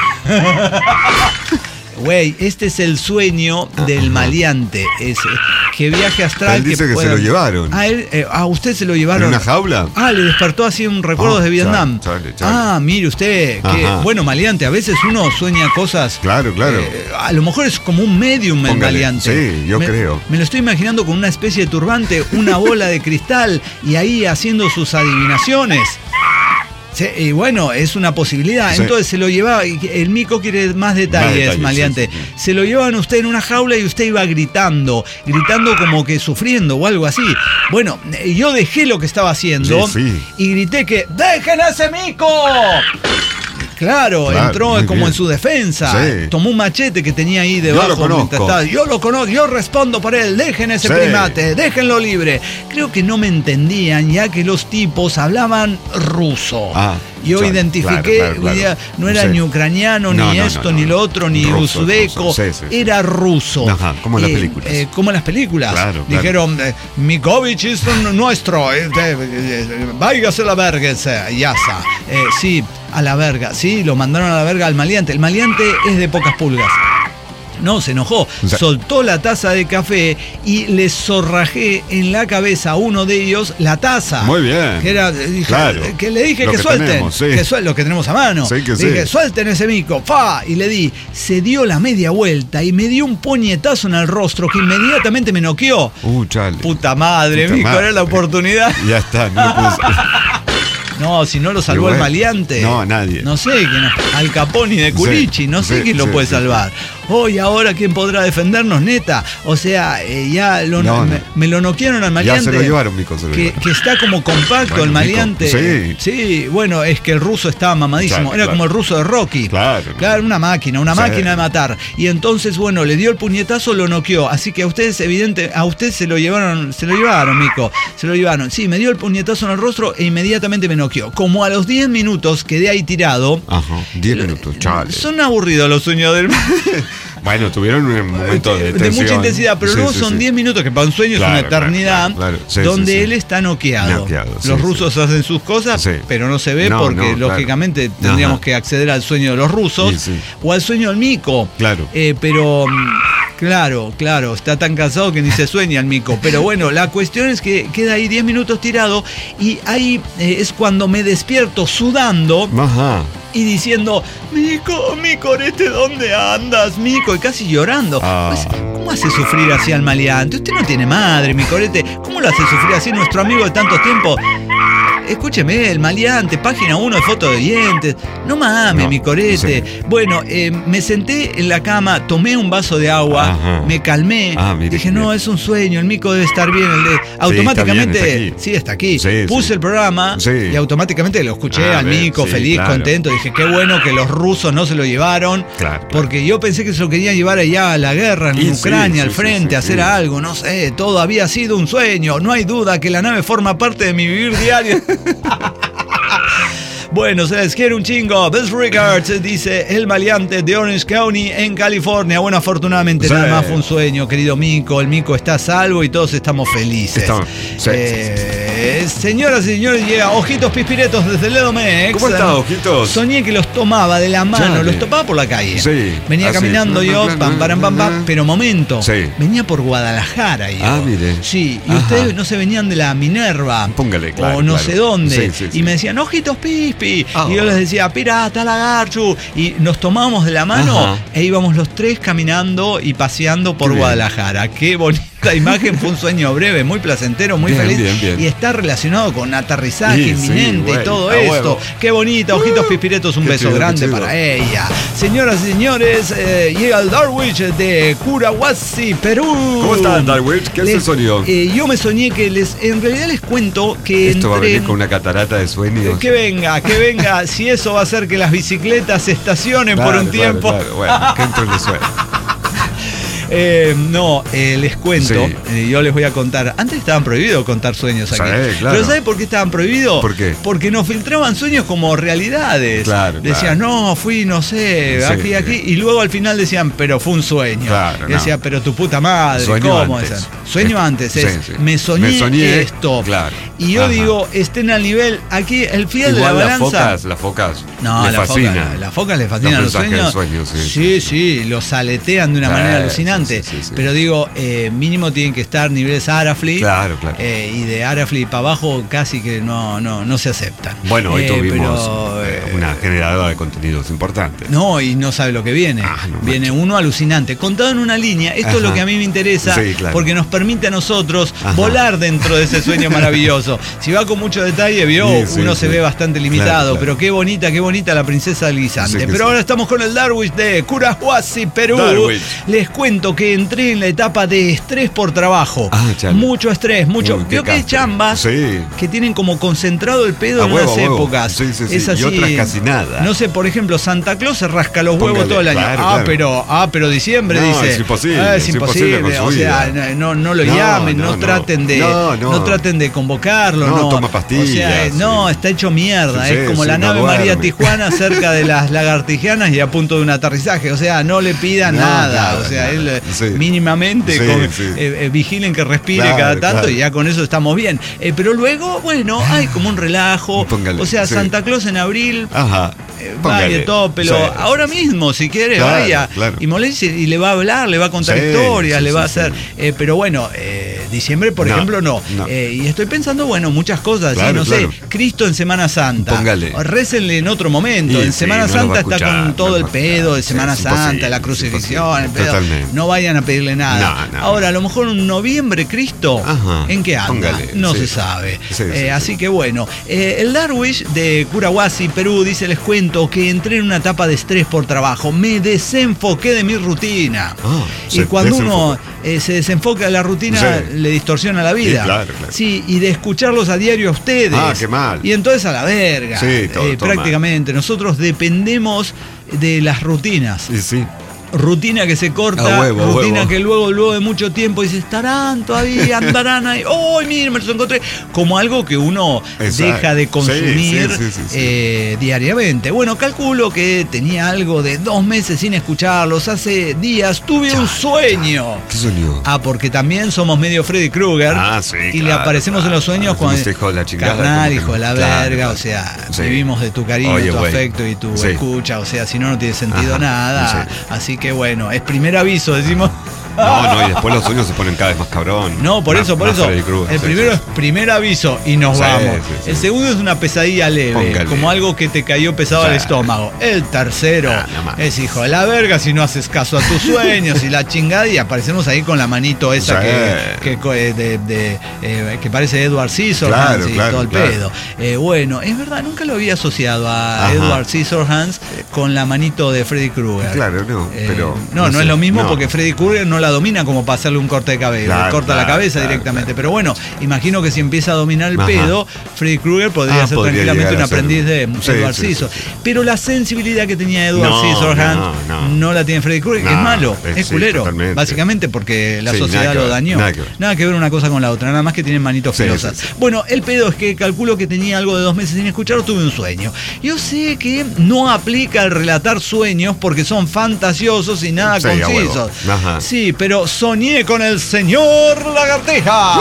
Güey, este es el sueño del Ajá. maleante. Es, eh, que viaje astral. Él dice que se pueda- lo llevaron. Ah, él, eh, ah, usted se lo llevaron. ¿En una jaula? Ah, le despertó así un recuerdo Ah, de Vietnam. chale, chale, chale. Ah, mire usted. Que, Ajá. bueno, maleante, a veces uno sueña cosas. Claro, claro. eh, a lo mejor es como un medium el Póngale, maleante. sí, yo Me- creo. Me lo estoy imaginando con una especie de turbante, una bola de cristal y ahí haciendo sus adivinaciones. Sí, y bueno, es una posibilidad. Sí. Entonces se lo llevaba, el mico quiere más detalles, Más detalles, maleante. sí, sí. Se lo llevaban usted en una jaula y usted iba gritando, gritando como que sufriendo o algo así. Bueno, yo dejé lo que estaba haciendo Sí, sí. y grité que ¡dejen a ese mico! Claro, Claro, entró muy como bien. en su defensa. Sí. Tomó un machete que tenía ahí debajo. Yo lo conozco. mientras estaba- Yo lo conozco, yo respondo por él. Dejen ese Sí. primate, déjenlo libre. Creo que no me entendían, ya que los tipos hablaban ruso. Ah, Yo claro, identifiqué, claro, claro, ya, claro. no era Sí. ni ucraniano, No, ni no, esto, no, no, ni no. lo otro, ni Ruso, uzbeco. ruso. Sí, sí, sí. Era ruso. Ajá, como en las Eh, películas. eh, como en las películas. Claro, claro. Dijeron, eh, Mikovich es un nuestro. eh, eh, eh, váyase a la verga, ese, ya está. Eh, sí, a la verga. Sí, lo mandaron a la verga al maleante. El maleante es de pocas pulgas. No, se enojó, O sea, soltó la taza de café y le zorrajé en la cabeza a uno de ellos la taza. Muy bien. Que, era, dije, Claro. que le dije Lo que, que suelten, tenemos, sí. que suel- lo que tenemos a mano. Sí, que Le dije, sí. suelten ese mico, fa, y le di. Se dio la media vuelta y me dio un puñetazo en el rostro que inmediatamente me noqueó. Uh, chale. Puta madre, Puta mico, madre. era la oportunidad. Ya está, no le puedo- No, si no lo salvó Y el bueno, maleante. no, nadie. No sé, quién, Al Caponi de Culichi, Sí, no sé sí, quién lo sí, puede sí, salvar. Hoy, ahora, ¿quién podrá defendernos, neta? O sea, eh, ya lo, No, me, no. me lo noquearon al Ya maleante. se lo llevaron, mico, se lo que, llevaron. que está como compacto Bueno, el mico, maleante. sí. Sí, bueno, es que el ruso estaba mamadísimo. Claro, Era claro. como el ruso de Rocky. Claro. Claro, una máquina, una Sí. máquina de matar. Y entonces, bueno, le dio el puñetazo, lo noqueó. Así que a ustedes, evidente, a ustedes se lo llevaron, se lo llevaron, mico. Se lo llevaron. Sí, me dio el puñetazo en el rostro e inmediatamente me noqueó. Como a los diez minutos quedé ahí tirado. Ajá, diez minutos, chale. Son aburridos los sueños del Bueno, tuvieron un momento de de tensión. mucha intensidad, pero Sí, luego sí, son sí. diez minutos que para un sueño Claro, es una eternidad, claro, claro, claro. Sí, donde sí, sí. él está noqueado. Noqueado, sí, los sí. rusos hacen sus cosas, Sí. pero no se ve No, porque no, claro. lógicamente tendríamos Ajá. que acceder al sueño de los rusos Sí, sí. o al sueño del mico. Claro. Eh, pero mm, claro, claro, está tan cansado que ni se sueña el mico. Pero bueno, la cuestión es que queda ahí diez minutos tirado y ahí eh, es cuando me despierto sudando Ajá. y diciendo, Mico, Mico, ¿este dónde andas, Mico? Y casi llorando. Ah. Pues, ¿cómo hace sufrir así al maleante? Usted no tiene madre, mi corete. ¿Cómo lo hace sufrir así nuestro amigo de tanto tiempo? Escúcheme, el maleante, página uno de fotos de dientes. No mames, No, mi corete. sí. Bueno, eh, me senté en la cama, tomé un vaso de agua, Ajá. me calmé. Ah, mire, dije, no, bien. es un sueño, el mico debe estar bien. El de... Automáticamente, está bien, está aquí. sí, está aquí. Sí, Puse sí. el programa Sí. y automáticamente lo escuché Ah, al bien, mico, sí, feliz, claro. contento. Dije, qué bueno que los rusos no se lo llevaron. Claro, claro. Porque yo pensé que se lo querían llevar allá a la guerra en Y sí, Ucrania, sí, al sí, frente, sí, a hacer sí. algo, no sé, todo había sido un sueño. No hay duda que la nave forma parte de mi vivir diario. Bueno, se les quiere un chingo. Best regards, dice el maleante de Orange County en California. Bueno, afortunadamente Sí. nada más fue un sueño, querido Mico. El Mico está a salvo y todos estamos felices. Estamos- sí, Eh, Señoras y señores, llega Ojitos Pispiretos desde Ledomex. ¿Cómo estás, Ojitos? Soñé que los tomaba de la mano, Chale. los tomaba por la calle. Sí. Venía Así. caminando yo, pam, pam, pam, pam, pero momento. Sí. Venía por Guadalajara. Yo. Ah, mire. Sí, y Ajá. ustedes no se venían de la Minerva. Póngale, claro, O no claro. sé dónde. Sí, sí, y sí. me decían, ojitos pispi. Ah. Y yo les decía, pirata, lagarchu. Y nos tomábamos de la mano Ajá. e íbamos los tres caminando y paseando por Qué bien. Guadalajara. Qué bonita imagen, fue un sueño breve, muy placentero, muy Bien, feliz. bien, bien. Y está relacionado con aterrizaje Sí, sí, inminente bueno, y todo a esto. huevo. Qué bonita, ojitos pispiretos, un Qué beso chido, qué grande chido. para ella. Señoras y señores, eh, llega el Darwich de Curahuasi, Perú. ¿Cómo están, Darwich? ¿Qué Les- se soñó? eh, yo me soñé que les, en realidad les cuento que Esto va a entré venir en- con una catarata de sueños. que venga, que venga, si eso va a hacer que las bicicletas se estacionen por Claro, un claro, tiempo. claro. Bueno, que entro en el sueño. Eh, no, eh, les cuento, Sí. eh, yo les voy a contar. Antes estaban prohibidos contar sueños aquí. Sí, claro. Pero ¿sabes por qué estaban prohibidos? ¿Por qué? Porque nos filtraban sueños como realidades. Claro, Decían, no, fui, no sé, Sí. aquí, aquí. Y luego al final decían, pero fue un sueño. Claro, Y decía, no. pero tu puta madre, Sueño ¿cómo antes. es? Sueño Es- antes, sí, es, sí. me soñé, Me soñé, esto. claro. Y yo Ajá. digo, estén al nivel, aquí el fiel Igual de la las balanza. focas, las focas No, le la fascina. foca, la foca le fascinan los mensajes sueños. del sueño, sí, sí, sí, los aletean de una Sí, manera sí, alucinante. alucinante. Sí, sí, sí. Pero digo, eh, mínimo tienen que estar niveles Arafli. Claro, claro. Eh, y de Arafli para abajo casi que no, no, no se aceptan. Bueno, hoy Eh, tuvimos pero, eh, eh, una generadora de contenidos importante. No, y no sabe lo que viene. Ah, no, viene macho. uno alucinante. Contado en una línea, esto Ajá. es lo que a mí me interesa, Sí, claro. porque nos permite a nosotros Ajá. volar dentro de ese sueño maravilloso. Si va con mucho detalle, vio, Sí, sí, uno sí. se ve bastante limitado, Claro, claro. pero qué bonita, qué bonita la princesa del guisante. Sí que pero sí. ahora estamos con el Darwish de Curahuasi, Perú. Darwish. Les cuento que entré en la etapa de estrés por trabajo. Ah, chale. Mucho estrés, mucho. Uy, qué Vio que hay castre. chambas Sí. que tienen como concentrado el pedo A en huevo, unas a huevo. épocas. Sí, sí, sí. Es así. Y otras casi nada. No sé, por ejemplo, Santa Claus se rasca los huevos Póngale, todo el año. claro, ah, claro. pero, ah, pero diciembre No, dice. es imposible, Ah, es, es imposible imposible. con O su sea, vida. no, no lo No, llamen, no, no, no. traten de, No, no. no traten de convocarlo, No, no. toma pastillas, O sea, eh, no, sí. está hecho mierda. Sí, es como sí, la no nave duerme. María Tijuana cerca de las lagartijanas y a punto de un aterrizaje. O sea, no le pidan No, nada. nada, O sea, nada. él Sí. mínimamente Sí, con- sí. eh, eh, vigilen que respire Claro, cada tanto claro. y ya con eso estamos bien. Eh, pero luego, bueno, hay como un relajo. Póngale, o sea, sí. Santa Claus en abril. Ajá. Eh, Póngale. vaya todo, pero Sí, ahora sí. mismo, si quiere, Claro, vaya claro. y moleste y le va a hablar, le va a contar Sí, historias, sí, le va sí, a hacer. sí. eh, pero bueno, eh, diciembre, por No, ejemplo, no. no. Eh, y estoy pensando, bueno, muchas cosas, ¿sí? Claro, no claro. sé, Cristo en Semana Santa. Póngale. Récenle en otro momento. Y en sí, Semana no lo va Santa a está escuchar, con todo no el lo va a escuchar. pedo de Sí, Semana es Santa, imposible, la es crucifixión, imposible. el pedo. Totalmente. No vayan a pedirle nada. No, no, Ahora, no. a lo mejor en noviembre, Cristo, Ajá, ¿en qué anda? póngale, no sí. se sabe. Sí, sí, Eh, sí. así que bueno, eh, el Darwish de Curahuasi, Perú, dice, les cuento que entré en una etapa de estrés por trabajo, me desenfoqué de mi rutina. Ah, y se cuando uno desenfocó. eh, se desenfoca de la rutina, Sí. le distorsiona la vida. Sí, claro, claro. Sí, y de escucharlos a diario a ustedes. Ah, qué mal. Y entonces a la verga. Sí, todo- Eh, todo prácticamente. Nosotros dependemos de las rutinas. Sí, sí. Rutina que se corta, A huevo, a rutina huevo. que luego, luego de mucho tiempo dice, estarán todavía, andarán ahí, ¡oh, miren, me los encontré! Como algo que uno Exacto. deja de Sí, consumir sí, sí, sí, sí. eh, diariamente. Bueno, calculo que tenía algo de dos meses sin escucharlos. Hace días tuve un sueño. ¿Qué soñó? Ah, porque también somos medio Freddy Krueger. Ah, sí, Y le claro, aparecemos claro, en los sueños claro. cuando. Fuimos hijo de la chingada, Carnal, como que hijo de la no. Claro, verga. claro. O sea, Sí. vivimos de tu cariño, Oye, tu güey. afecto y tu Sí. escucha. O sea, si no, no tiene sentido Ajá, nada. sí. Así que bueno, es primer aviso, decimos. No, no, y después los sueños se ponen cada vez más cabrón. No, por Más- eso, por más eso. Freddy Krueger, El sí, primero sí. es primer aviso y nos Sí, vamos. sí, sí. El segundo es una pesadilla leve, Póngale. como algo que te cayó pesado Sí. al estómago. El tercero Ah, no más. es hijo de la verga si no haces caso a tus sueños y la chingada, y aparecemos ahí con la manito esa Sí. que, que, co- eh, de- de, eh, que parece Edward Scissorhands Claro, y claro, todo el claro. pedo. Eh, bueno, es verdad, nunca lo había asociado a Ajá. Edward Scissorhands con la manito de Freddy Krueger. Claro, no, Eh, pero. no, no, sé, es lo mismo no. porque Freddy Krueger no la domina como para hacerle un corte de cabello. Claro, le corta la claro, cabeza claro, directamente. claro. Pero bueno, imagino que si empieza a dominar el Ajá. pedo, Freddy Krueger podría Ah, ser podría tranquilamente llegar un a ser- aprendiz de Sí, Edward sí, sí, Scissorhands. sí. Pero la sensibilidad que tenía Edward No, Scissorhands no, no, no. la tiene Freddy Krueger, que No, es malo, es- es sí, culero. totalmente. Básicamente porque la Sí, sociedad nada que lo ver, dañó. nada que ver. Nada que ver una cosa con la otra, nada más que tienen manitos Sí, filosas. sí, sí. Bueno, el pedo es que calculo que tenía algo de dos meses sin escucharlo, tuve un sueño. Yo sé que no aplica el relatar sueños porque son fantasiosos y nada Sí, a huevo. concisos. Ajá. Sí, pero soñé con el señor Lagartija.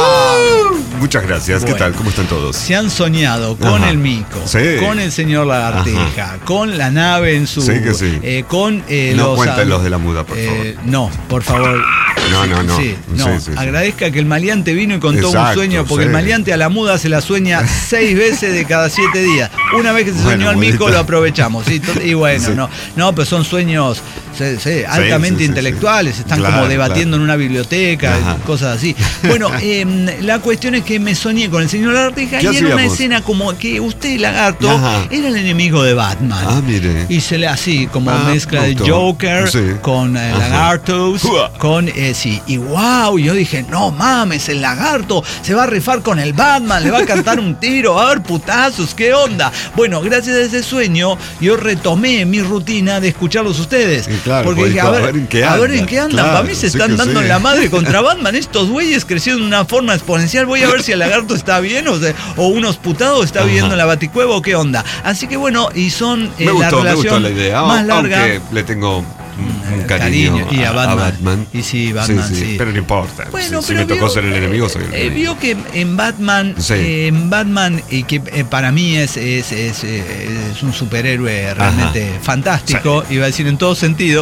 Muchas gracias. ¿Qué Bueno. tal? ¿Cómo están todos? Se han soñado con Ajá. el mico, Sí. con el señor Lagartija, con la nave en su... Sí que sí. eh, con eh, No los... cuenten los de la muda, por eh, favor. No, por favor. No, no, no. Sí, no. Sí, sí, sí. Agradezca que el maleante vino y contó Exacto, un sueño, porque sí. el maleante a la muda se la sueña seis veces de cada siete días. Una vez que se Bueno, soñó al mico, bonito. lo aprovechamos. ¿Sí? Y bueno, Sí. no, no, pues son sueños sí, sí, altamente sí, sí, intelectuales, sí. están Claro, como debatiendo claro. en una biblioteca, Ajá. cosas así. Bueno, eh, la cuestión es que me soñé con el señor Lagartija y ¿Qué era una hacíamos? escena como que usted, Lagarto, Ajá. era el enemigo de Batman. Ah, mire. Y se le así, como Ah, mezcla de gustó. Joker Sí. con eh, Ajá. lagartos, Uah. con eh, sí, y wow, yo dije, no mames, el lagarto se va a rifar con el Batman, le va a cantar un tiro, a ver putazos, qué onda. Bueno, gracias a ese sueño, yo retomé mi rutina de escucharlos ustedes. Sí, claro, porque pues, dije, a a ver, ver en qué a ver en andan. qué andan. Claro, Para mí se sí están que dando sí. en la madre contra Batman. Estos güeyes crecieron de una forma exponencial. Voy a ver si el lagarto está bien o, sea, o unos putados está Ajá. viviendo en la baticueva o qué onda. Así que bueno, y son eh, Me la gustó, me relación gustó la idea. más larga. Aunque le tengo un cariño, y a a, Batman. a Batman. Y sí, Batman, sí. sí. Pero no importa. Bueno, si, pero si me tocó vio, ser el enemigo, soy el eh, enemigo. vio que en Batman, Sí. eh, en Batman, y que eh, para mí es, es, es, es un superhéroe realmente Ajá. fantástico, sí. Iba a decir en todo sentido,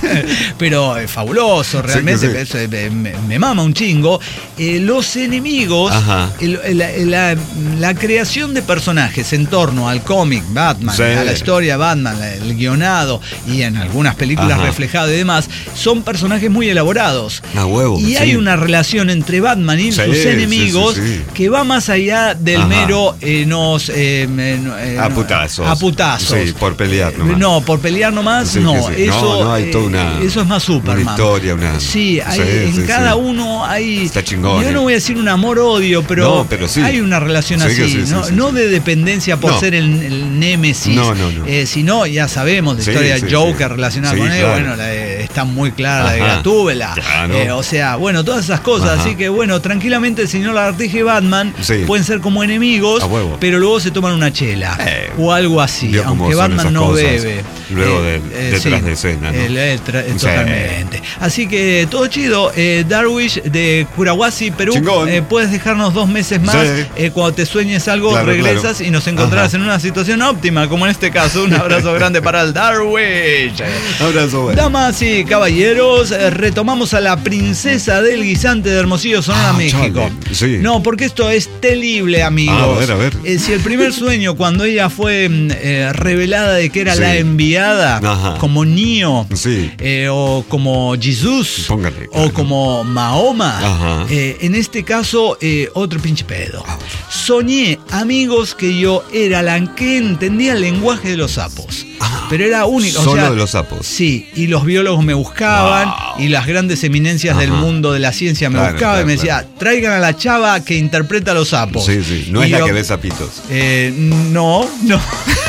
pero eh, fabuloso, realmente, Sí, sí. es, eh, me, me mama un chingo. Eh, los enemigos, el, la, la, la creación de personajes en torno al cómic Batman, Sí. a la historia de Batman, el guionado y en algunas películas Ajá. reflejado y demás, son personajes muy elaborados. A huevo. Y sí. hay una relación entre Batman y Sí, sus enemigos sí, sí, sí. que va más allá del Ajá. mero eh, nos eh, eh, A putazos. a putazos. Sí, por pelear Eh, nomás. No, por pelear nomás, Sí, no. que sí. Eso, No, no, hay toda una- eh, eso es más Superman. una historia, una- Sí, hay, Sí, en sí, cada sí. uno hay. Está chingón, Yo eh. no voy a decir un amor-odio, pero, No, pero sí. hay una relación Sí, que así. sí, sí, no, sí, no sí. de dependencia por No. ser el, el némesis. No, no, no. Eh, sino, ya sabemos, la Sí, historia sí, de Joker sí. relacionada Sí, con él. claro. Bueno, la de- está muy clara la de Ajá. Gatúbela. Claro. Eh, o sea, bueno, todas esas cosas. Ajá. Así que, bueno, tranquilamente el señor Lagartija y Batman Sí. pueden ser como enemigos, A huevo. pero luego se toman una chela Eh, o algo así. vio cómo Aunque son Batman esas no cosas bebe. luego de- detrás de escena, ¿no? El- el tra- Sí. Totalmente. Así que todo chido. Eh, Darwish de Curahuasi, Perú. Chingón. Eh, puedes dejarnos dos meses más. Sí. Eh, cuando te sueñes algo, Claro, regresas claro. y nos encontrarás Ajá. en una situación óptima, como en este caso. Un abrazo grande para el Darwish. Abrazo, güey. Damas y caballeros, eh, retomamos a la princesa del guisante de Hermosillo, Sonora, Ah, México. chale, sí. No, porque esto es terrible, amigos. Ah, a ver, a ver. Eh, si el primer sueño, cuando ella fue mm, eh, revelada de que era Sí. la enviada, Ajá. como Neo, Sí. eh, o como Jesús, Póngale, o claro. como Mahoma, Ajá. eh, en este caso, eh, otro pinche pedo. Soñé, amigos, que yo era la que entendía el lenguaje de los sapos. Ah, Pero era única. o solo sea, de los sapos. Sí, y los biólogos me buscaban, Wow. y las grandes eminencias Ajá. del mundo de la ciencia me Claro, buscaban claro, y me decían, traigan a la chava que interpreta a los sapos. Sí, sí. No Y es la yo, que ve sapitos. eh, no, no.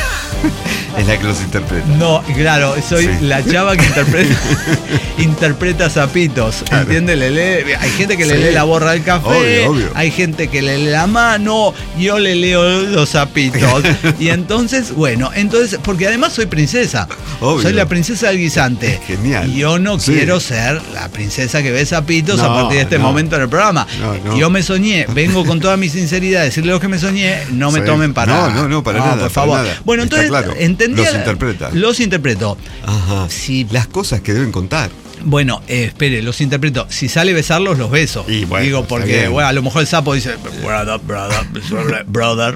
Es la que los interpreta. No, claro, soy Sí. la chava que interpreta interpreta zapitos, Claro. ¿entiendes? Le lee, hay gente que le Sí. lee la borra del café, Obvio, obvio. hay gente que le lee la mano, yo le leo los zapitos. Y entonces, bueno, entonces, porque además soy princesa, Obvio. soy la princesa del guisante. Genial. Y yo no Sí. quiero ser la princesa que ve zapitos a No, partir de este no. momento en el programa. No, no. Yo me soñé, vengo con toda mi sinceridad a decirle lo que me soñé, no me Sí. tomen para No, no, no, para nada, por para favor. nada. Bueno, Está entonces, claro. entendía. Los interpreta. Los interpreto. Ajá. Sí. Las cosas que deben contar. Bueno, eh, espere, los interpreto. Si sale besarlos, los beso. Y bueno, Digo, está porque, bien. bueno, a lo mejor el sapo dice, brother, brother, brother.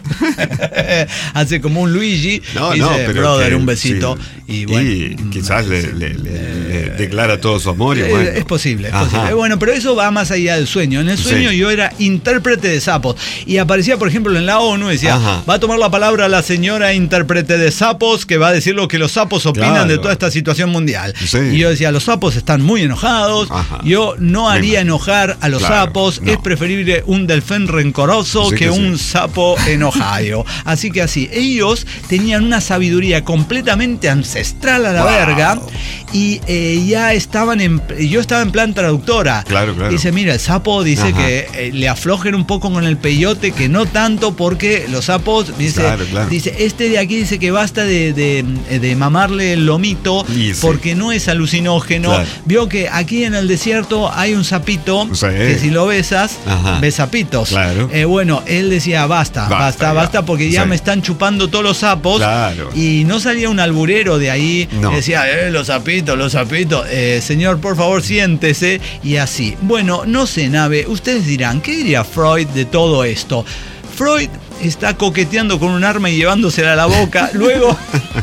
Hace como un Luigi. No, y no, dice, pero brother, que- un besito. sí. Y bueno. Y quizás le, le- le- le declara todo su amor y Eh, bueno. Es posible, es Ajá. posible. Bueno, pero eso va más allá del sueño. En el sueño Sí. yo era intérprete de sapos. Y aparecía, por ejemplo, en la ONU, decía, Ajá. va a tomar la palabra la señora intérprete de sapos, que va a decir lo que los sapos opinan Claro. de toda esta situación mundial. Sí. Y yo decía, los sapos están muy enojados. Ajá. Yo no Me haría imagino. enojar a los Claro, sapos. no. Es preferible un delfín rencoroso Sí que, que sí. un sapo enojado. Así que así, ellos tenían una sabiduría completamente ancestral a la Wow. verga. Y eh, ya estaban en. Yo estaba en plan traductora. Claro, claro. Dice, mira, el sapo dice Ajá. que eh, le aflojen un poco con el peyote, que no tanto, porque los sapos, dice, Claro, claro. dice este de aquí dice que basta de, de, de mamarle el lomito, Y sí. porque no es alucinógeno. Claro. Vio que aquí en el desierto hay un sapito Sí. que si lo besas, Ajá. ves sapitos. Claro. Eh, bueno, él decía, basta, basta, Basta, basta, ya. porque ya Sí. me están chupando todos los sapos. Claro. Y no salía un alburero de ahí. No. Decía, eh, los sapitos, los sapitos. Eh, señor, por favor, siéntese. Y así. Bueno, no sé, Nave. Ustedes dirán, ¿qué diría Freud de todo esto? Freud está coqueteando con un arma y llevándosela a la boca. Luego,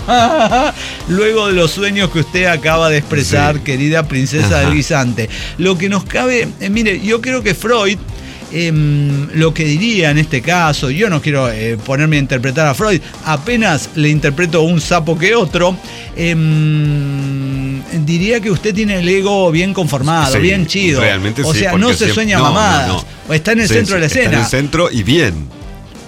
luego de los sueños que usted acaba de expresar, Sí. querida princesa Ajá. del guisante. Lo que nos cabe, eh, mire, yo creo que Freud, eh, lo que diría en este caso, yo no quiero eh, ponerme a interpretar a Freud, apenas le interpreto un sapo que otro, eh, diría que usted tiene el ego bien conformado, Sí, bien chido. realmente o sí, sea, porque no se siempre- sueña no, mamadas. no, no. O está en el Sí, centro sí, de la está escena. en el centro y bien.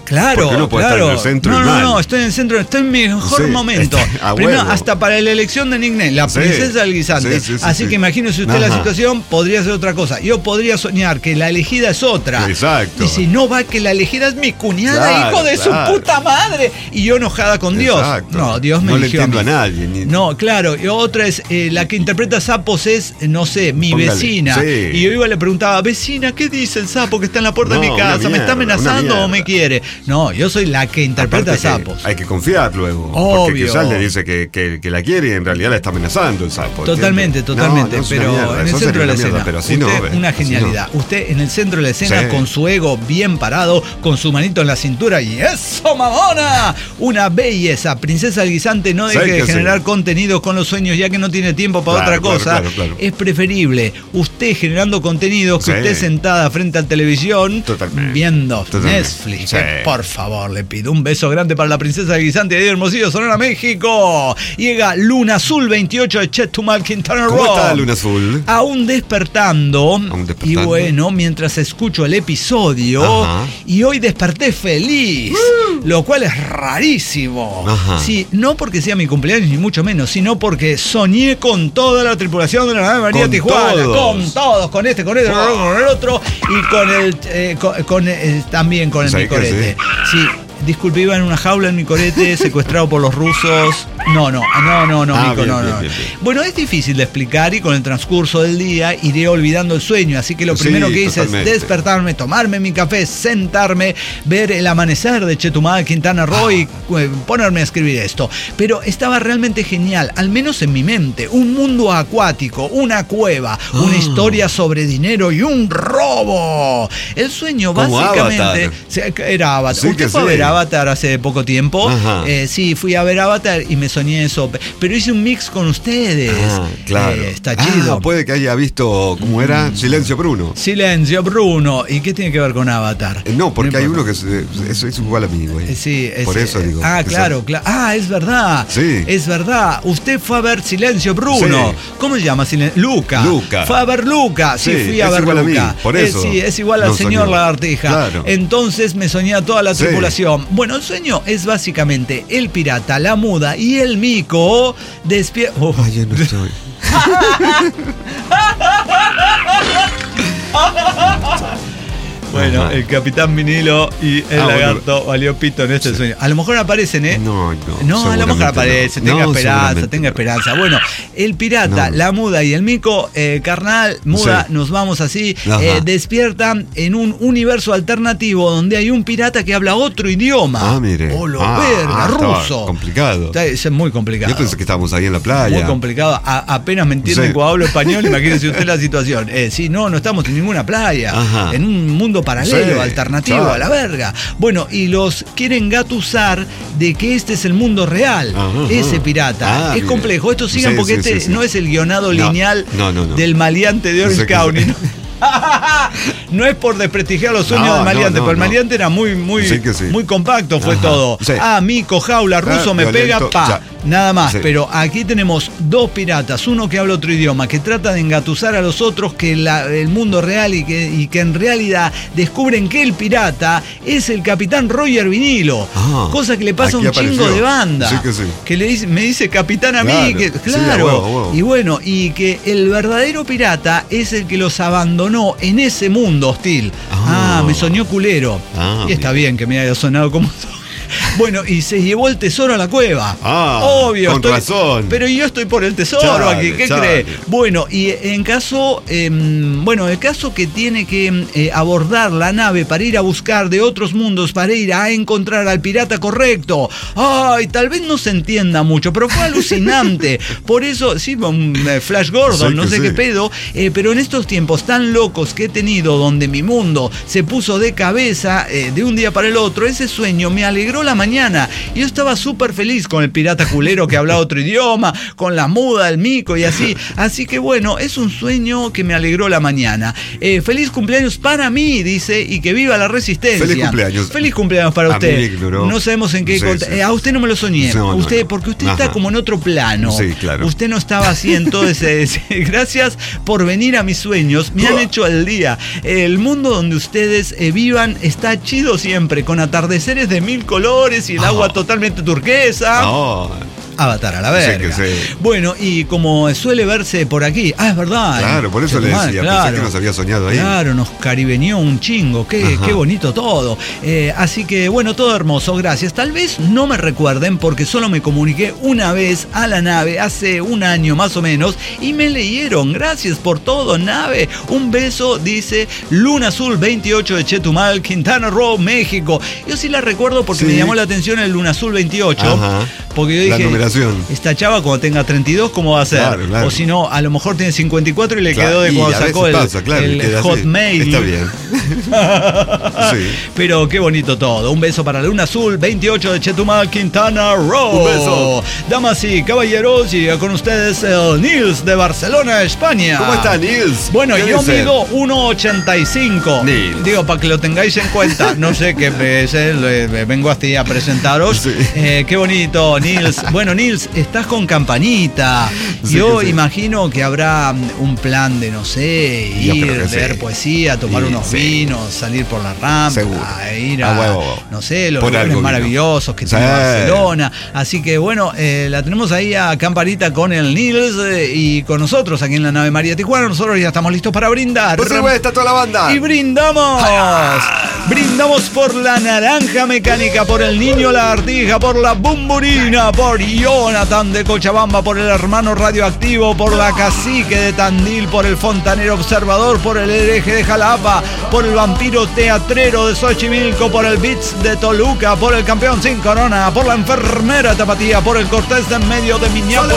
Claro, Porque uno puede claro. estar en el centro no, y no, mal. no, estoy en el centro, estoy en mi mejor Sí, momento. este, a Primero, huevo. hasta para la elección de nickname, la Sí, princesa del guisante. sí, sí, sí, Así sí. que imagínese usted la Ajá. situación, podría ser otra cosa. Yo podría soñar que la elegida es otra. Exacto. Y si no va, que la elegida es mi cuñada, Claro, hijo de claro. su puta madre. Y yo enojada con Dios. Exacto. No, Dios me No le eligió entiendo a, a mí. nadie. Ni... No, claro. Y otra es, eh, la que interpreta sapos es, eh, no sé, mi Póngale. vecina. Sí. Y yo iba y le preguntaba, vecina, ¿qué dice el sapo que está en la puerta No, de mi una casa? ¿Me está mierda, amenazando una o me mierda. quiere? No, yo soy la que interpreta Aparte que sapos. hay que confiar luego. Obvio. Porque quizás le dice que, que, que la quiere y en realidad la está amenazando el sapo. Totalmente, ¿entiende? totalmente. No, no, es una pero mierda, en el eso centro de la sería una escena. mierda, pero así usted, no, ve, una así genialidad. no. Usted en el centro de la escena Sí. con su ego bien parado, con su manito en la cintura y ¡eso, mamona! Una belleza. Princesa del guisante, no deje ¿Sabe de qué generar hace? contenidos con los sueños ya que no tiene tiempo para Claro, otra claro, cosa. claro, claro. Es preferible usted generando contenidos que Sí. usted sentada frente a televisión Totalmente. viendo Totalmente. Netflix. Sí. Que, por favor, le pido un beso grande para la princesa del guisante de Hermosillo, Sonora, México. Llega Luna Azul veintiocho de Chetumal, Quintana Roo. ¿Cómo está Luna Azul? Aún despertando, Aún despertando. y bueno, mientras escucho el episodio, Ajá. y hoy desperté feliz, lo cual es rarísimo. Ajá. Sí, no porque sea mi cumpleaños ni mucho menos, sino porque soñé con toda la tripulación de la nave María Con Tijuana, todos. con todos, con este, con este, Wow. con el otro, y con el, eh, con, con, eh, también con el ¿Sabe qué Micorete. Sí. Disculpe, iba en una jaula en mi corete, secuestrado por los rusos. No, no, no, no, no, Ah, Mico, bien, no, bien, no. bien, bien. Bueno, es difícil de explicar y con el transcurso del día iré olvidando el sueño. Así que lo Sí, primero que hice totalmente. es despertarme, tomarme mi café, sentarme, ver el amanecer de Chetumal, Quintana Roo y eh, ponerme a escribir esto. Pero estaba realmente genial, al menos en mi mente. Un mundo acuático, una cueva, una Ah. historia sobre dinero y un robo. El sueño Como básicamente Avatar. se- era Avatar. Sí ¿Usted que fue a sí. ver Avatar hace poco tiempo? Ajá. Eh, sí, fui a ver Avatar y me soñé eso. Pero hice un mix con ustedes. Ah, claro. Eh, está chido. Ah, puede que haya visto, ¿cómo era? Silencio Bruno. Silencio, Bruno. ¿Y qué tiene que ver con Avatar? Eh, No, porque hay importa. uno que es, es, es igual a mí, güey. Eh, Sí, es, Por eso eh, digo. Ah, esa- claro, claro. Ah, es verdad. Sí. Es verdad. Usted fue a ver Silencio Bruno. Sí. ¿Cómo se llama? Silen- Luca. Luca. Fue a ver Luca. Sí, Sí, fui a es ver igual a mí, Luca. por Eh, eso sí, es igual al no señor soñó. Lagartija. Claro. Entonces me soñé a toda la Sí. tripulación. Bueno, el sueño es básicamente el pirata, la muda y el mico despierta. Ay, yo no estoy. Bueno, Ajá. el capitán vinilo y el Ah, bueno. lagarto valió pito en este sueño. A lo mejor aparecen, ¿eh? No, no. No, a lo mejor seguramente aparece, no. tenga No, esperanza, seguramente tenga no. esperanza. Bueno, el pirata, No. la muda y el mico, eh, carnal, muda, Sí. nos vamos así, Ajá. eh, despiertan en un universo alternativo donde hay un pirata que habla otro idioma. Ah, mire. Oh, lo Ah, verga, ah, estaba ruso. complicado. Está- Es muy complicado. Yo pensé que estábamos ahí en la playa. Muy complicado. A- apenas me entienden Sí. cuando hablo español, imagínense usted la situación. Eh, sí, no, no estamos en ninguna playa. Ajá. En un mundo paralelo, Sí, alternativo, claro. a la verga. Bueno, y los quieren gatusar de que este es el mundo real. Ajá, ajá. Ese pirata. Ah, es mire. complejo. Esto sigan Sí, porque sí, este sí, sí. no es el guionado No, lineal no, no, no. del maleante de Orange Sé que County. sí. ¿no? No es por desprestigiar los sueños No, del maleante, no, no, pero el no. maleante era muy, muy, Sí que sí. muy compacto, fue Ajá, todo. sí. Ah, mico, jaula, ruso, Ah, me pega, violento, pa. ya. Nada más, Sí. pero aquí tenemos dos piratas, uno que habla otro idioma, que trata de engatusar a los otros que la- el mundo real y que, y que en realidad descubren que el pirata es el capitán Roger Vinilo. Ah, cosa que le pasa a aquí un chingo apareció. de banda. Sí que sí. Que le dice, me dice capitán a mí, Claro, que, sí, claro. a huevo, a huevo. Y bueno, y que el verdadero pirata es el que los abandonó en ese mundo hostil. Ah, Ah. me soñó culero. Ah, y está bien. bien que me haya sonado como... Bueno, y se llevó el tesoro a la cueva. Ah, Obvio. con razón. Pero yo estoy por el tesoro Chale, aquí, ¿qué chale. cree? Bueno, y en caso, eh, bueno, el caso que tiene que eh, abordar la nave para ir a buscar de otros mundos, para ir a encontrar al pirata correcto. Ay, tal vez no se entienda mucho, pero fue alucinante. Por eso, sí, un eh, Flash Gordon, Sí no que sé sí. qué pedo, eh, pero en estos tiempos tan locos que he tenido, donde mi mundo se puso de cabeza eh, de un día para el otro, ese sueño me alegró la mañana. Y yo estaba súper feliz con el pirata culero que hablaba otro idioma, con la muda, el mico y así. Así que bueno, es un sueño que me alegró la mañana. Eh, feliz cumpleaños para mí, dice, y que viva la resistencia. Feliz cumpleaños. Feliz cumpleaños para a usted. mí, ignoró. No sabemos en qué... Sí, cont- sí. eh, a usted no me lo soñé. No, no, usted, no. porque usted Ajá. está como en otro plano. Sí, claro. Usted no estaba así en todo ese... ese- Gracias por venir a mis sueños. Me han hecho el día. El mundo donde ustedes eh, vivan está chido siempre, con atardeceres de mil colores y el Oh. agua totalmente turquesa. No. Avatar a la verga. Sí, que sí. Bueno, y como suele verse por aquí, ah, es verdad. Claro, por eso le Chetumal, decía, claro. pensé que nos había soñado ahí. Claro, nos caribeñó un chingo, qué, Ajá. qué bonito todo. Eh, así que bueno, todo hermoso, gracias. Tal vez no me recuerden porque solo me comuniqué una vez a la nave hace un año más o menos y me leyeron. Gracias por todo, nave. Un beso, dice Luna Azul veintiocho de Chetumal, Quintana Roo, México. Yo sí la recuerdo porque Sí. me llamó la atención el Luna Azul veintiocho. Ajá. Porque yo La dije, numeración. esta chava cuando tenga treinta y dos, ¿cómo va a ser? Claro, claro. O si no, a lo mejor tiene cincuenta y cuatro y le Claro, quedó de y cuando a sacó el, veces pasa, claro, el queda así. Hotmail. Está bien. Sí. Pero qué bonito todo. Un beso para la Luna Azul veintiocho de Chetumal, Quintana Roo. Un beso. Damas y caballeros, y con ustedes el Nils de Barcelona, España. ¿Cómo está, Nils? Bueno, ¿Qué yo dice? mido uno ochenta y cinco. Nils. Digo, para que lo tengáis en cuenta. No sé qué es, eh, le- vengo hasta ahí a presentaros. Sí. Eh, qué bonito, Nils. Bueno, Nils, estás con campanita. Sí, Yo que sí. imagino que habrá un plan de, no sé, Yo ir, creo que leer sí. poesía, tomar Sí, unos sí. vinos, salir por la rampa, Seguro. ir A a, huevo. no sé, los Por lugares algo vino. maravillosos que Sí. tiene Barcelona. Así que bueno, eh, la tenemos ahí a Campanita con el Nils eh, y con nosotros aquí en la nave María Tijuana. Nosotros ya estamos listos para brindar. Por supuesto, está toda la banda. Y brindamos. Brindamos por la naranja mecánica, por el niño lagartija, por la bumburina, por Jonathan de Cochabamba, por el hermano radioactivo, por la cacique de Tandil, por el fontanero observador, por el hereje de Jalapa, por el vampiro teatrero de Xochimilco, por el Beats de Toluca, por el campeón sin corona, por la enfermera de Tapatía, por el Cortés de en medio de Minneapolis,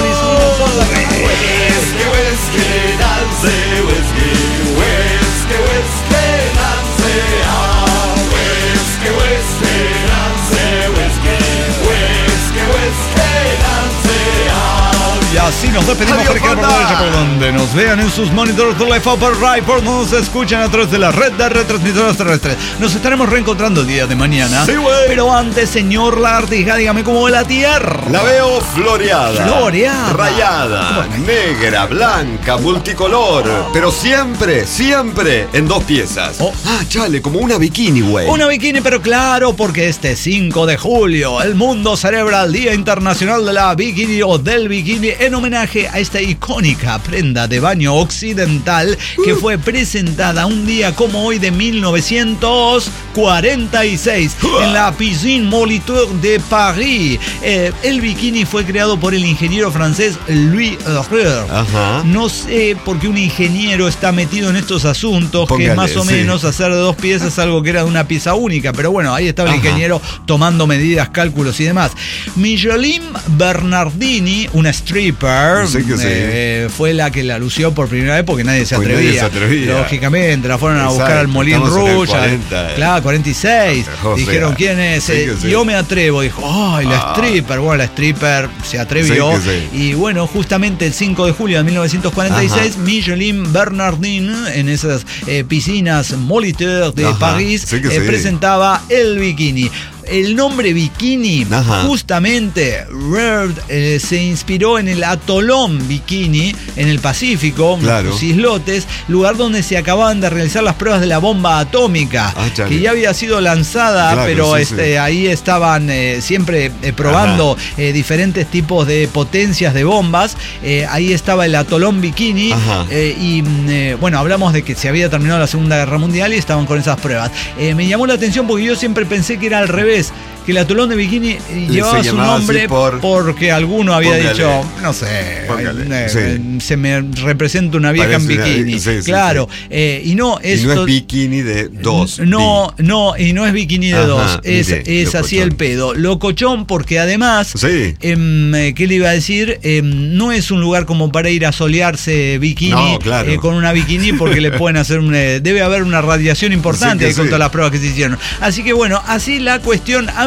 y así nos despedimos Adiós, para que banda. por donde nos vean en sus monitores de Life Upper Right, por donde nos escuchan a través de la red de retransmisoras terrestres. Nos estaremos reencontrando el día de mañana. Sí, güey. Pero antes, señor lagartija, dígame cómo va la tierra. La veo floreada. Floreada. Rayada. Negra, blanca, multicolor. Pero siempre, siempre en dos piezas. Oh. Ah, chale, como una bikini, güey. Una bikini, pero claro, porque este cinco de julio el mundo celebra el Día Internacional de la Bikini o del Bikini en homenaje a esta icónica prenda de baño occidental que fue presentada un día como hoy de mil novecientos cuarenta y seis en la Piscine Molitor de París. Eh, el bikini fue creado por el ingeniero francés Louis Herreur. Ajá. No sé por qué un ingeniero está metido en estos asuntos, Póngale, que más o sí. menos hacer de dos piezas algo que era de una pieza única, pero bueno, ahí estaba el Ajá. ingeniero tomando medidas, cálculos y demás. Micheline Bernardini, una stripper, Sí que sí. eh, fue la que la lució por primera vez porque nadie se Pues nadie atrevía. se atrevía. Lógicamente, la fueron a buscar Exacto, al Moulin estamos en el Rouge, al- cuarenta, eh. claro, cuarenta y seis. O sea, Dijeron, ¿quién es? sí Eh, que sí. Yo me atrevo. Dijo, ay, la Ah. stripper. Bueno, la stripper se atrevió. Sí que sí. Y bueno, justamente el cinco de julio de mil novecientos cuarenta y seis, Ajá. Micheline Bernardin, en esas eh, piscinas Molitor de Ajá, París, sí que eh, sí. presentaba el bikini. El nombre bikini, Ajá. justamente, Reard eh, se inspiró en el atolón Bikini en el Pacífico, Claro. los islotes, lugar donde se acababan de realizar las pruebas de la bomba atómica, Ah, chale. que ya había sido lanzada, Claro, pero sí, este, sí. ahí estaban eh, siempre eh, probando eh, diferentes tipos de potencias de bombas. Eh, ahí estaba el atolón Bikini Ajá. eh, y mm, eh, bueno, hablamos de que se había terminado la Segunda Guerra Mundial y estaban con esas pruebas. Eh, me llamó la atención porque yo siempre pensé que era al revés, que el atolón de Bikini eh, llevaba su llamaba así nombre por- porque alguno había Póngale. dicho, no sé, Póngale, eh, sí. eh, se me representa una vieja Parece en una- bikini. sí, sí, claro, sí. eh, y no Y esto, no es bikini de dos. no, no, y no es bikini de Ajá, dos, es, mire, es así locochón. el pedo. Locochón porque además, Sí. em, eh, ¿qué le iba a decir? Em, no es un lugar como para ir a solearse bikini No, claro. eh, con una bikini porque le pueden hacer un... eh, debe haber una radiación importante Sí que con sí. todas las pruebas que se hicieron. Así que bueno, así la cuestión, amigos.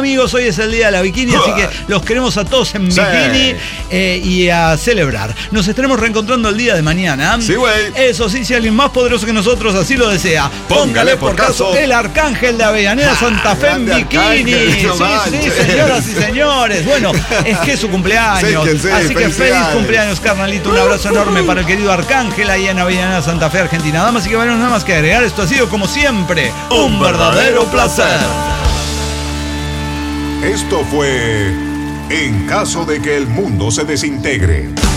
amigos, hoy es el día de la bikini, así que los queremos a todos en Sí. bikini eh, y a celebrar. Nos estaremos reencontrando el día de mañana. Sí, güey. Eso sí, si alguien más poderoso que nosotros así lo desea, póngale por caso el Arcángel de Avellaneda Santa Fe en grande bikini. Arcángel, no Sí, sí, manches. señoras y señores. Bueno, es que es su cumpleaños. Sí, que sí, así que feliz felicidades. cumpleaños, carnalito. Un abrazo enorme para el querido Arcángel ahí en Avellaneda Santa Fe, Argentina. Damas y caballeros, nada más que agregar. Esto ha sido, como siempre, un verdadero placer. Esto fue En caso de que el mundo se desintegre.